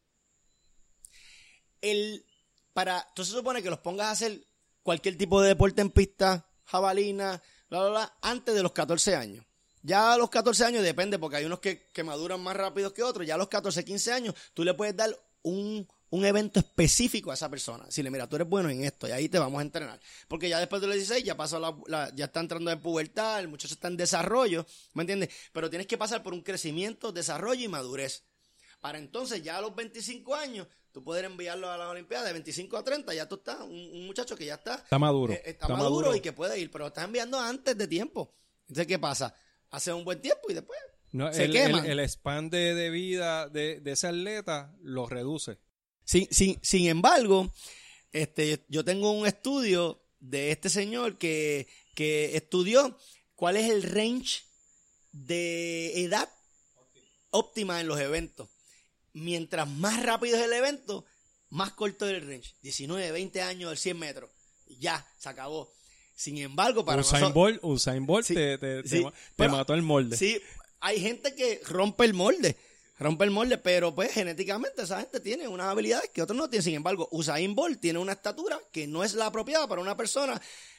El, para, entonces se supone que los pongas a hacer cualquier tipo de deporte en pista, jabalina, bla, bla, bla, antes de los catorce años. Ya a los catorce años depende, porque hay unos que, que maduran más rápido que otros. Ya a los catorce, quince años, tú le puedes dar un, un evento específico a esa persona. Si le mira, tú eres bueno en esto y ahí te vamos a entrenar. Porque ya después de los dieciséis ya pasó la, la, ya está entrando en pubertad, el muchacho está en desarrollo, ¿me entiendes? Pero tienes que pasar por un crecimiento, desarrollo y madurez. Para entonces, ya a los veinticinco años, tú poder enviarlo a las Olimpiadas de veinticinco a treinta, ya tú estás, un, un muchacho que ya está... Está maduro. Eh, está, está maduro, maduro y que puede ir, pero lo estás enviando antes de tiempo. Entonces, ¿qué pasa? Hace un buen tiempo y después no, se el, queman. El, el span de, de vida de, de ese atleta lo reduce. Sin, sin, sin embargo, este, yo tengo un estudio de este señor que, que estudió cuál es el range de edad óptima en los eventos. Mientras más rápido es el evento, más corto es el range. diecinueve, veinte años, el cien metros. Ya, se acabó. Sin embargo, para Usain nosotros... Bolt, Usain Bolt sí, te, te, sí, te, pero, te mató el molde. Sí, hay gente que rompe el molde. Rompe el molde, pero pues genéticamente esa gente tiene unas habilidades que otros no tienen. Sin embargo, Usain Bolt tiene una estatura que no es la apropiada para una persona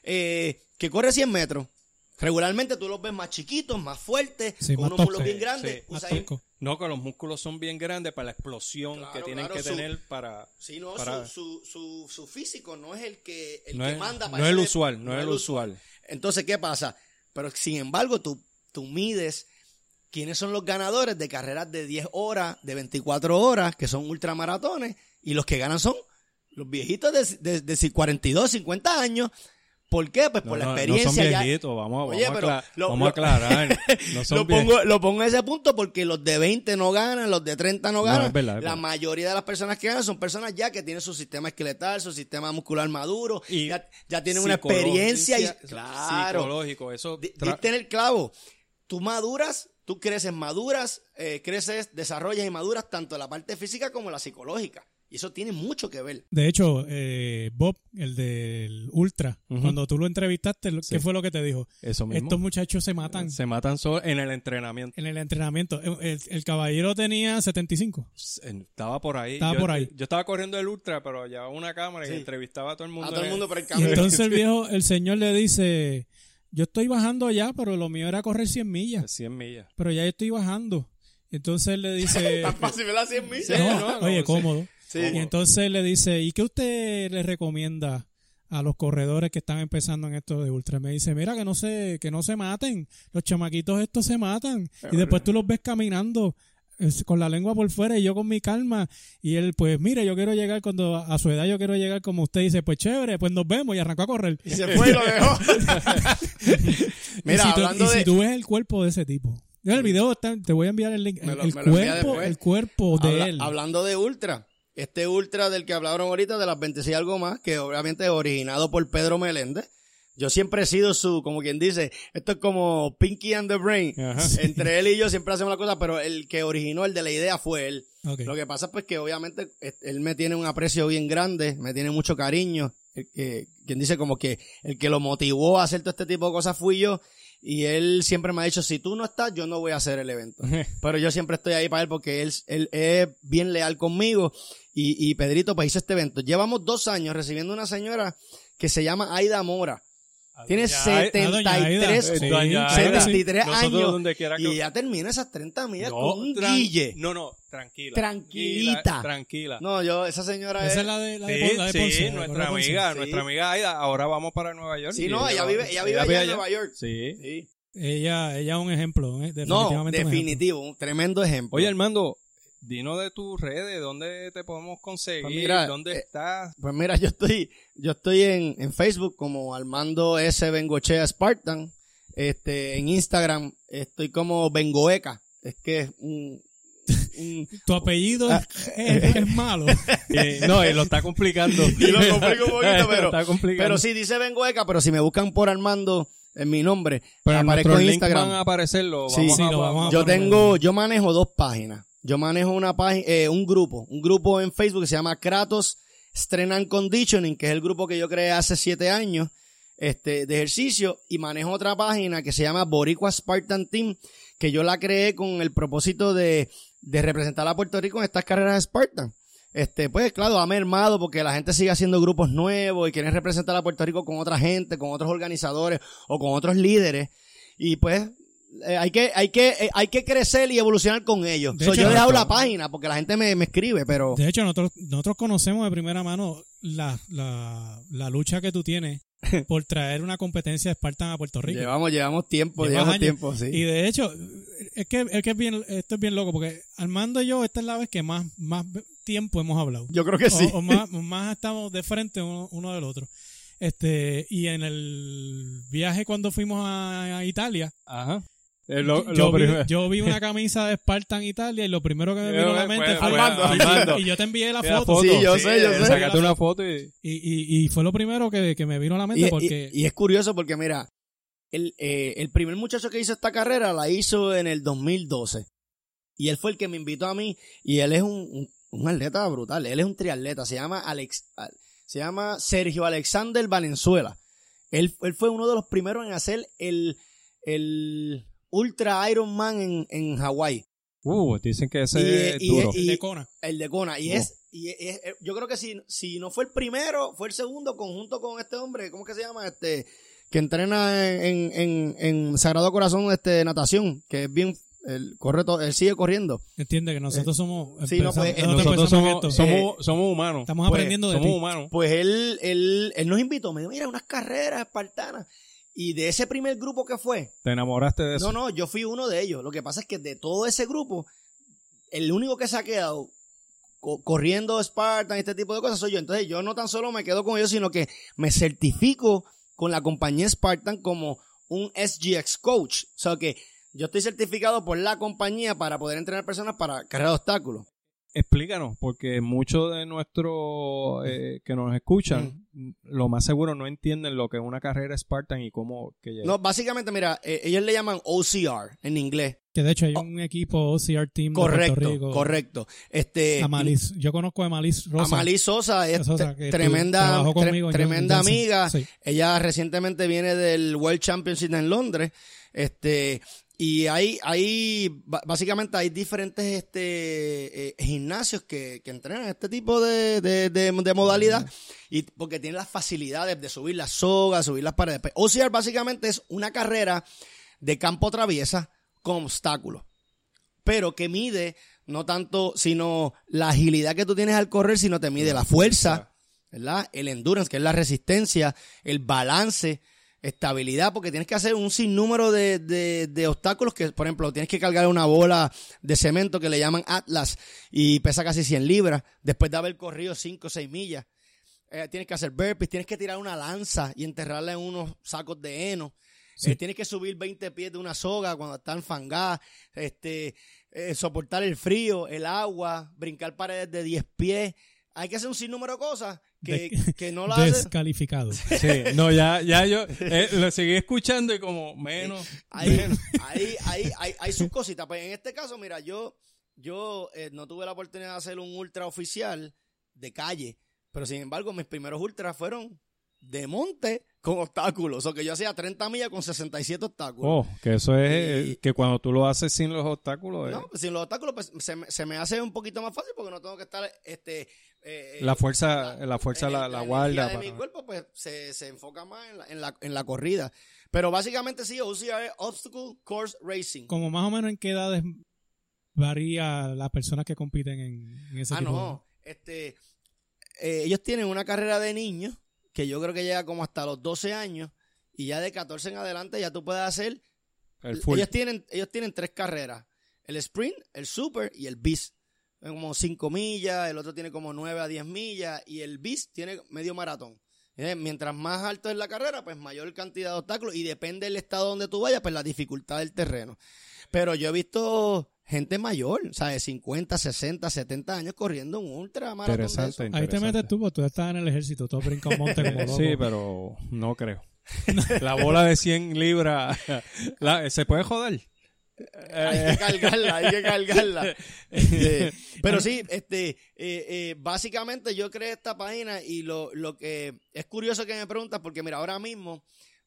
eh, que corre cien metros. Regularmente tú los ves más chiquitos, más fuertes, sí, con más unos toco, músculos bien sí, grandes. sí, Usain, no, que los músculos son bien grandes para la explosión claro, que tienen claro, que su, tener para... Sí, no, para... Su, su, su, su físico no es el que, el no que es, manda. No es el usual, no es el usual. usual. Entonces, ¿qué pasa? Pero sin embargo, tú, tú mides quiénes son los ganadores de carreras de diez horas, de veinticuatro horas, que son ultramaratones, y los que ganan son los viejitos de, de, de cuarenta y dos, cincuenta años. ¿Por qué? Pues por no, la no, experiencia. No son viejitos, ya... vamos, Oye, vamos, pero a, aclar... lo, vamos lo... a aclarar. No son lo, pongo, lo pongo en ese punto porque los de veinte no ganan, los de treinta no ganan. No, es verdad, es la verdad. mayoría de las personas que ganan son personas ya que tienen su sistema esqueletal, su sistema muscular maduro, y ya, ya tienen una experiencia. Y, claro, psicológico, eso. Tra... Diste en el clavo. Tú maduras, tú creces maduras, eh, creces, desarrollas y maduras tanto la parte física como la psicológica. Y eso tiene mucho que ver. De hecho, eh, Bob, el del Ultra, uh-huh. cuando tú lo entrevistaste, ¿qué sí. fue lo que te dijo? Eso mismo. Estos muchachos se matan. Se matan solo en el entrenamiento. En el entrenamiento. El, el, el caballero tenía setenta y cinco. Estaba por ahí. Estaba yo, por ahí. Yo estaba corriendo el Ultra, pero llevaba una cámara sí. y entrevistaba a todo el mundo. A todo el mundo por el camino. Y entonces el viejo, el señor le dice, yo estoy bajando ya, pero lo mío era correr cien millas. cien millas. Pero ya estoy bajando. Entonces él le dice... ¿Tan fácil las cien millas? No, no, no, oye, no, cómodo. Sí. Y entonces le dice, ¿y qué usted le recomienda a los corredores que están empezando en esto de ultra? Me dice, mira, que no se, que no se maten, los chamaquitos estos se matan. Pero y después tú los ves caminando con la lengua por fuera y yo con mi calma. Y él, pues, mire, yo quiero llegar cuando a su edad yo quiero llegar como usted dice, pues chévere, pues nos vemos, y arrancó a correr. Y se fue y lo dejó. Mira, y si, hablando tú, de... y si tú ves el cuerpo de ese tipo. Yo en el video está, te voy a enviar el link. El, lo, el, cuerpo, el cuerpo de Habla, él. Hablando de ultra. Este ultra del que hablaron ahorita, de las veintiséis algo más, que obviamente es originado por Pedro Meléndez. Yo siempre he sido su, como quien dice, esto es como Pinky and the Brain. Ajá. Entre él y yo siempre hacemos la cosa, pero el que originó, el de la idea fue él. Okay. Lo que pasa pues que obviamente él me tiene un aprecio bien grande, me tiene mucho cariño. El que, quien dice como que el que lo motivó a hacer todo este tipo de cosas fui yo. Y él siempre me ha dicho, si tú no estás, yo no voy a hacer el evento. Pero yo siempre estoy ahí para él porque él, él es bien leal conmigo. Y, y Pedrito pues hizo este evento. Llevamos dos años recibiendo una señora que se llama Aida Mora. Tiene Doña Aida. setenta y tres, Sí, Doña Aida. setenta y tres Nosotros años donde quiera que- y ya termina esas treinta millas No, con un tran- guille. No, no, tranquila. Tranquilita. Tranquila. tranquila. No, yo, esa señora Esa es... es la de, la de, Sí, Pon- la de sí, Ponce, la de nuestra Ponce. amiga, Sí. nuestra amiga Aida. Ahora vamos para Nueva York. Sí, y no, ella vive, ella vive allá en Nueva York. Sí. Sí. Ella, ella es un ejemplo, ¿eh? No, Definitivamente un definitivo, un tremendo ejemplo. Oye, Armando, dinos de tus redes, ¿dónde te podemos conseguir? Pues mira, ¿Dónde eh, estás? Pues mira, yo estoy, yo estoy en, en Facebook como Armando S. Bengochea Spartan. Este, en Instagram estoy como Bengoeca. Es que es un, un ejemplo. Tu apellido Ah. es, es- es malo. Y- no, y lo está complicando. Y lo complico un poquito, pero- Lo está complicando. pero sí dice Bengoeca, pero si me buscan por Armando en mi nombre, Pero aparezco nuestros en links Instagram. van a aparecer, lo Sí, vamos sí, a, lo vamos a Yo poner. tengo, yo manejo dos páginas. Yo manejo una página, eh, un grupo, un grupo en Facebook que se llama Kratos Strength and Conditioning, que es el grupo que yo creé hace siete años, este, de ejercicio, y manejo otra página que se llama Boricua Spartan Team, que yo la creé con el propósito de, de representar a Puerto Rico en estas carreras de Spartan. Este, pues claro, ha mermado porque la gente sigue haciendo grupos nuevos y quieren representar a Puerto Rico con otra gente, con otros organizadores o con otros líderes. Y pues eh, hay que hay que eh, hay que crecer y evolucionar con ellos. De So, hecho, yo he dejado nosotros- la página porque la gente me, me escribe, pero De hecho, nosotros, nosotros conocemos de primera mano la, la, la lucha que tú tienes por traer una competencia de Spartan a Puerto Rico. llevamos llevamos tiempo, Llevas llevamos años. tiempo, sí. Y de hecho, es que, es que es bien, esto es bien loco, porque Armando y yo, esta es la vez que más, más tiempo hemos hablado. Yo creo que sí. O, o más, más estamos de frente uno, uno del otro. Este, y en el viaje cuando fuimos a, a Italia, Ajá. Eh, lo- lo yo, vi, primero. yo vi una camisa de Spartan Italia y lo primero que me vino a la Fue- mente fue fue Armando. Armando. y, y yo te envié la La foto. foto, Sí, yo sé, yo sé. Sácate una foto y... Y, y, y fue lo primero que, que me vino a la Y, mente y- porque y es curioso porque mira, el, eh, el primer muchacho que hizo esta carrera la hizo en el dos mil doce. Y él fue el que me invitó a mí. Y él es un, un, un atleta brutal. Él es un triatleta. Se llama Alex, se llama Sergio Alexander Valenzuela. Él, él fue uno de los primeros en hacer el, el Ultra Ironman en, en Hawái. Uh, dicen que ese Y- es y- duro. y- el de Kona. El de Kona. Y Oh. es, y es- es- yo creo que si, si no fue el primero, fue el segundo, conjunto con este hombre, ¿cómo que se llama? Este, que entrena en, en, en Sagrado Corazón, este, natación, que es bien, él corre todo, él sigue corriendo. Entiende que nosotros somos sí, no, pues, empezamos- Nosotros empezamos somos, esto. somos, somos humanos. Estamos pues, aprendiendo de Somos ti. humanos. Pues él, él, él nos invitó, me dijo, mira, unas carreras espartanas. Y de ese primer grupo que fue, Te enamoraste de eso. no, no, yo fui uno de ellos. Lo que pasa es que de todo ese grupo, el único que se ha quedado co- corriendo Spartan y este tipo de cosas soy yo. Entonces yo no tan solo me quedo con ellos, sino que me certifico con la compañía Spartan como un S G X coach. O sea que yo estoy certificado por la compañía para poder entrenar personas para carrera de obstáculos. Explícanos, porque muchos de nuestros eh, que nos escuchan, lo más seguro no entienden lo que es una carrera Spartan y cómo que llega. No, básicamente, mira, eh, ellos le llaman O C R en inglés. Que de hecho hay un equipo O C R Team de Correcto, Puerto Rico. correcto. Este, Amalis. Yo conozco a Amalis Rosa. Amalis Sosa es Sosa, tre- que tremenda, trabajó tre- conmigo en tremenda Johnson. amiga. Sí. Ella recientemente viene del World Championship en Londres. Este, y hay, hay, ba- básicamente hay diferentes este, eh, gimnasios que, que entrenan este tipo de, de, de, de modalidad. Y porque tienen las facilidades de subir las sogas, subir las paredes. O C R básicamente es una carrera de campo traviesa con obstáculos. Pero que mide no tanto, sino la agilidad que tú tienes al correr, sino te mide la fuerza, ¿verdad? El endurance, que es la resistencia, el balance, estabilidad, porque tienes que hacer un sinnúmero de, de, de obstáculos que, por ejemplo, tienes que cargar una bola de cemento que le llaman Atlas y pesa casi cien libras, después de haber corrido cinco o seis millas. Eh, tienes que hacer burpees, tienes que tirar una lanza y enterrarla en unos sacos de heno. Sí. Eh, tienes que subir veinte pies de una soga cuando está enfangada, este, eh, soportar el frío, el agua, brincar paredes de diez pies. Hay que hacer un sinnúmero de cosas que, De- que no la hacen. Descalificado. Sí, no, ya, ya yo eh, lo seguí escuchando y como menos. Hay, menos. hay, hay, hay, hay sus cositas. Pues en este caso, mira, yo, yo eh, no tuve la oportunidad de hacer un ultra oficial de calle, pero sin embargo mis primeros ultras fueron de monte con obstáculos. O sea, que yo hacía treinta millas con sesenta y siete obstáculos. Oh, que eso es Y- eh, que cuando tú lo haces sin los obstáculos. eh, No, pues sin los obstáculos pues, se, me- se me hace un poquito más fácil porque no tengo que estar este Eh, la fuerza, la, la, fuerza en la, el, la la guarda. de para... mi cuerpo pues se, se enfoca más en la, en, la, en la corrida. Pero básicamente sí, O C R es Obstacle Course Racing. Como más o menos en qué edades varía las personas que compiten en, en ese ah, tipo no. de... Este, eh, ellos tienen una carrera de niños que yo creo que llega como hasta los doce años y ya de catorce en adelante ya tú puedes hacer... El full. Ellos tienen, ellos tienen tres carreras. El sprint, el super y el beast. Como cinco millas, el otro tiene como nueve a diez millas y el beast tiene medio maratón. Eh, mientras más alto es la carrera, pues mayor cantidad de obstáculos y depende del estado donde tú vayas, pues la dificultad del terreno. Pero yo he visto gente mayor, o sea, de cincuenta, sesenta, setenta años corriendo un ultramaratón. Interesante, Ahí te metes tú, porque tú estás en el ejército, tú brincas un monte como loco. Sí, pero no creo. La bola de cien libras, la, ¿se puede joder? Hay que cargarla, hay que cargarla. Este, pero sí, este, eh, eh, básicamente yo creé esta página y lo, lo que es curioso que me preguntas, porque mira, ahora mismo,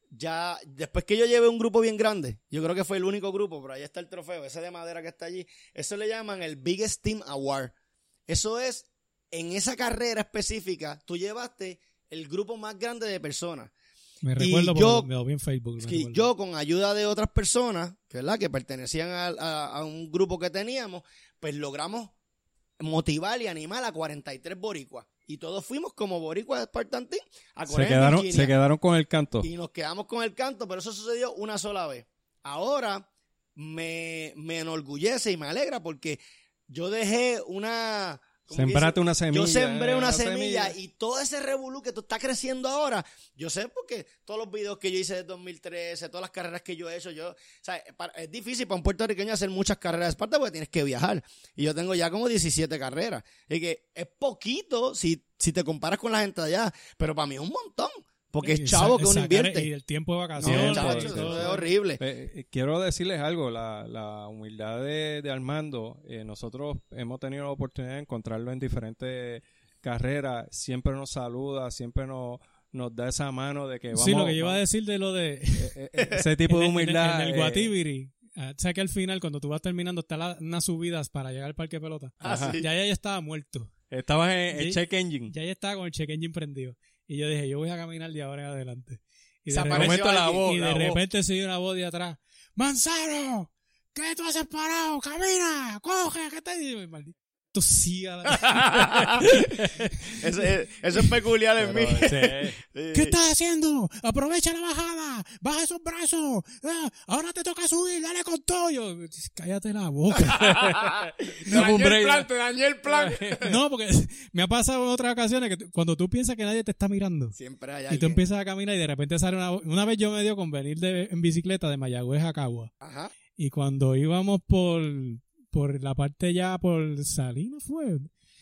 ya después que yo llevé un grupo bien grande, yo creo que fue el único grupo, pero ahí está el trofeo, ese de madera que está allí, eso le llaman el Biggest Team Award. Eso es, en esa carrera específica, tú llevaste el grupo más grande de personas. Me recuerdo y yo, porque me lo vi en Facebook. Y yo, con ayuda de otras personas, ¿verdad?, que pertenecían a, a, a un grupo que teníamos, pues logramos motivar y animar a cuarenta y tres boricuas. Y todos fuimos como boricuas de Spartan Team a correr se quedaron, en Virginia. Se quedaron con el canto. Y nos quedamos con el canto, pero eso sucedió una sola vez. Ahora me, me enorgullece y me alegra porque yo dejé una... Sembraste una semilla. Yo sembré una, una semilla, semilla y todo ese revolú que tú estás creciendo ahora, yo sé porque todos los videos que yo hice de dos mil trece, todas las carreras que yo he hecho, yo, o sea, es difícil para un puertorriqueño hacer muchas carreras de Esparta porque tienes que viajar. Y yo tengo ya como diecisiete carreras. Y que es poquito si, si te comparas con la gente de allá, pero para mí es un montón. Porque es chavo que uno invierte. Y el tiempo de vacaciones. No, chacho, sí, eso sí. es horrible. Eh, quiero decirles algo, la, la humildad de, de Armando, eh, nosotros hemos tenido la oportunidad de encontrarlo en diferentes carreras, siempre nos saluda, siempre nos, nos da esa mano de que vamos... Sí, lo que yo iba a decir de lo de... Eh, eh, ese tipo de humildad. En, en el eh, Guatibiri, o sea que al final, cuando tú vas terminando, está la, unas subidas para llegar al parque de pelota. Ah, sí. Ya ella estaba muerto. Estabas en el Ya- check engine. Ya ella estaba con el check engine prendido. Y yo dije, yo voy a caminar de ahora en adelante. Y de, Se repente, apareció la alguien. voz, y de la voz. repente se dio una voz de atrás. ¡Manzano! ¿Qué tú haces parado? ¡Camina! ¡Coge! ¿Qué te digo? Maldito. Sí, a la... Eso, es, eso es peculiar en Pero, mí. sí. Sí. ¿Qué estás haciendo? Aprovecha la bajada. Baja esos brazos. Ah, ahora te toca subir. Dale con todo. Yo, cállate la boca. Te dañé el plan, te dañé el plan. No, porque me ha pasado en otras ocasiones que tú- cuando tú piensas que nadie te está mirando Siempre hay y tú alguien. empiezas a caminar y de repente sale una... Una vez yo me dio con venir de, en bicicleta de Mayagüez a Cagua. Ajá. Y cuando íbamos por, por la parte ya por Salinas fue...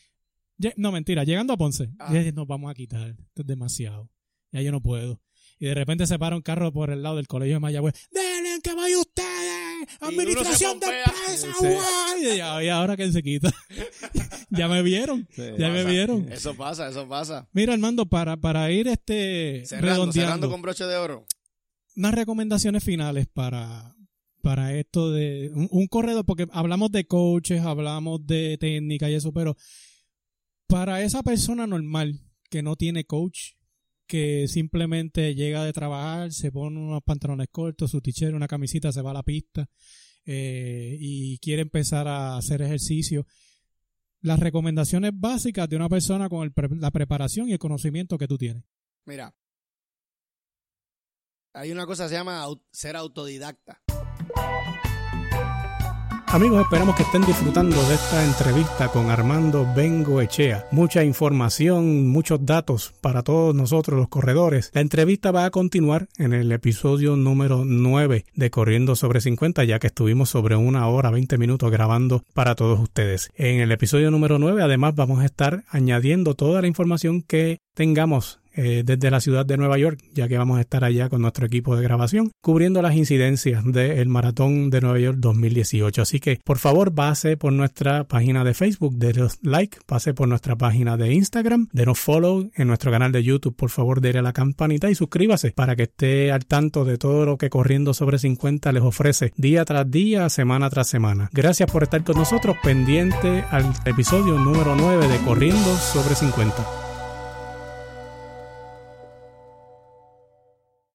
Lle- No, mentira, llegando a Ponce. Ah. Ya nos vamos a quitar. Esto es demasiado. Ya yo no puedo. Y de repente se para un carro por el lado del colegio de Mayagüez. ¡Denle que vaya ustedes! ¡Administración de pompea. empresa! Sí. guay! Y ya- y ahora que se quita. Ya me vieron. Sí. Ya me Pasa. vieron. Eso pasa, eso pasa. Mira, Armando, para, para ir este Cerrando, redondeando, cerrando con broche de oro. unas recomendaciones finales para, para esto de un, un corredor, porque hablamos de coaches, hablamos de técnica y eso, pero para esa persona normal que no tiene coach, que simplemente llega de trabajar, se pone unos pantalones cortos, su t-shirt, una camisita, se va a la pista eh, y quiere empezar a hacer ejercicio. Las recomendaciones básicas de una persona con el pre- la preparación y el conocimiento que tú tienes. Mira, hay una cosa que se llama au- ser autodidacta. Amigos, esperamos que estén disfrutando de esta entrevista con Armando Bengoechea. Mucha información, muchos datos para todos nosotros los corredores. La entrevista va a continuar en el episodio número nueve de Corriendo sobre cincuenta, ya que estuvimos sobre una hora, veinte minutos grabando para todos ustedes. En el episodio número nueve, además, vamos a estar añadiendo toda la información que tengamos eh, desde la ciudad de Nueva York, ya que vamos a estar allá con nuestro equipo de grabación, cubriendo las incidencias del Maratón de Nueva York dos mil dieciocho. Así que, por favor, pase por nuestra página de Facebook, denos like, pase por nuestra página de Instagram, denos follow en nuestro canal de YouTube, por favor, dele a la campanita y suscríbase para que esté al tanto de todo lo que Corriendo sobre cincuenta les ofrece día tras día, semana tras semana. Gracias por estar con nosotros, pendiente al episodio número nueve de Corriendo sobre cincuenta.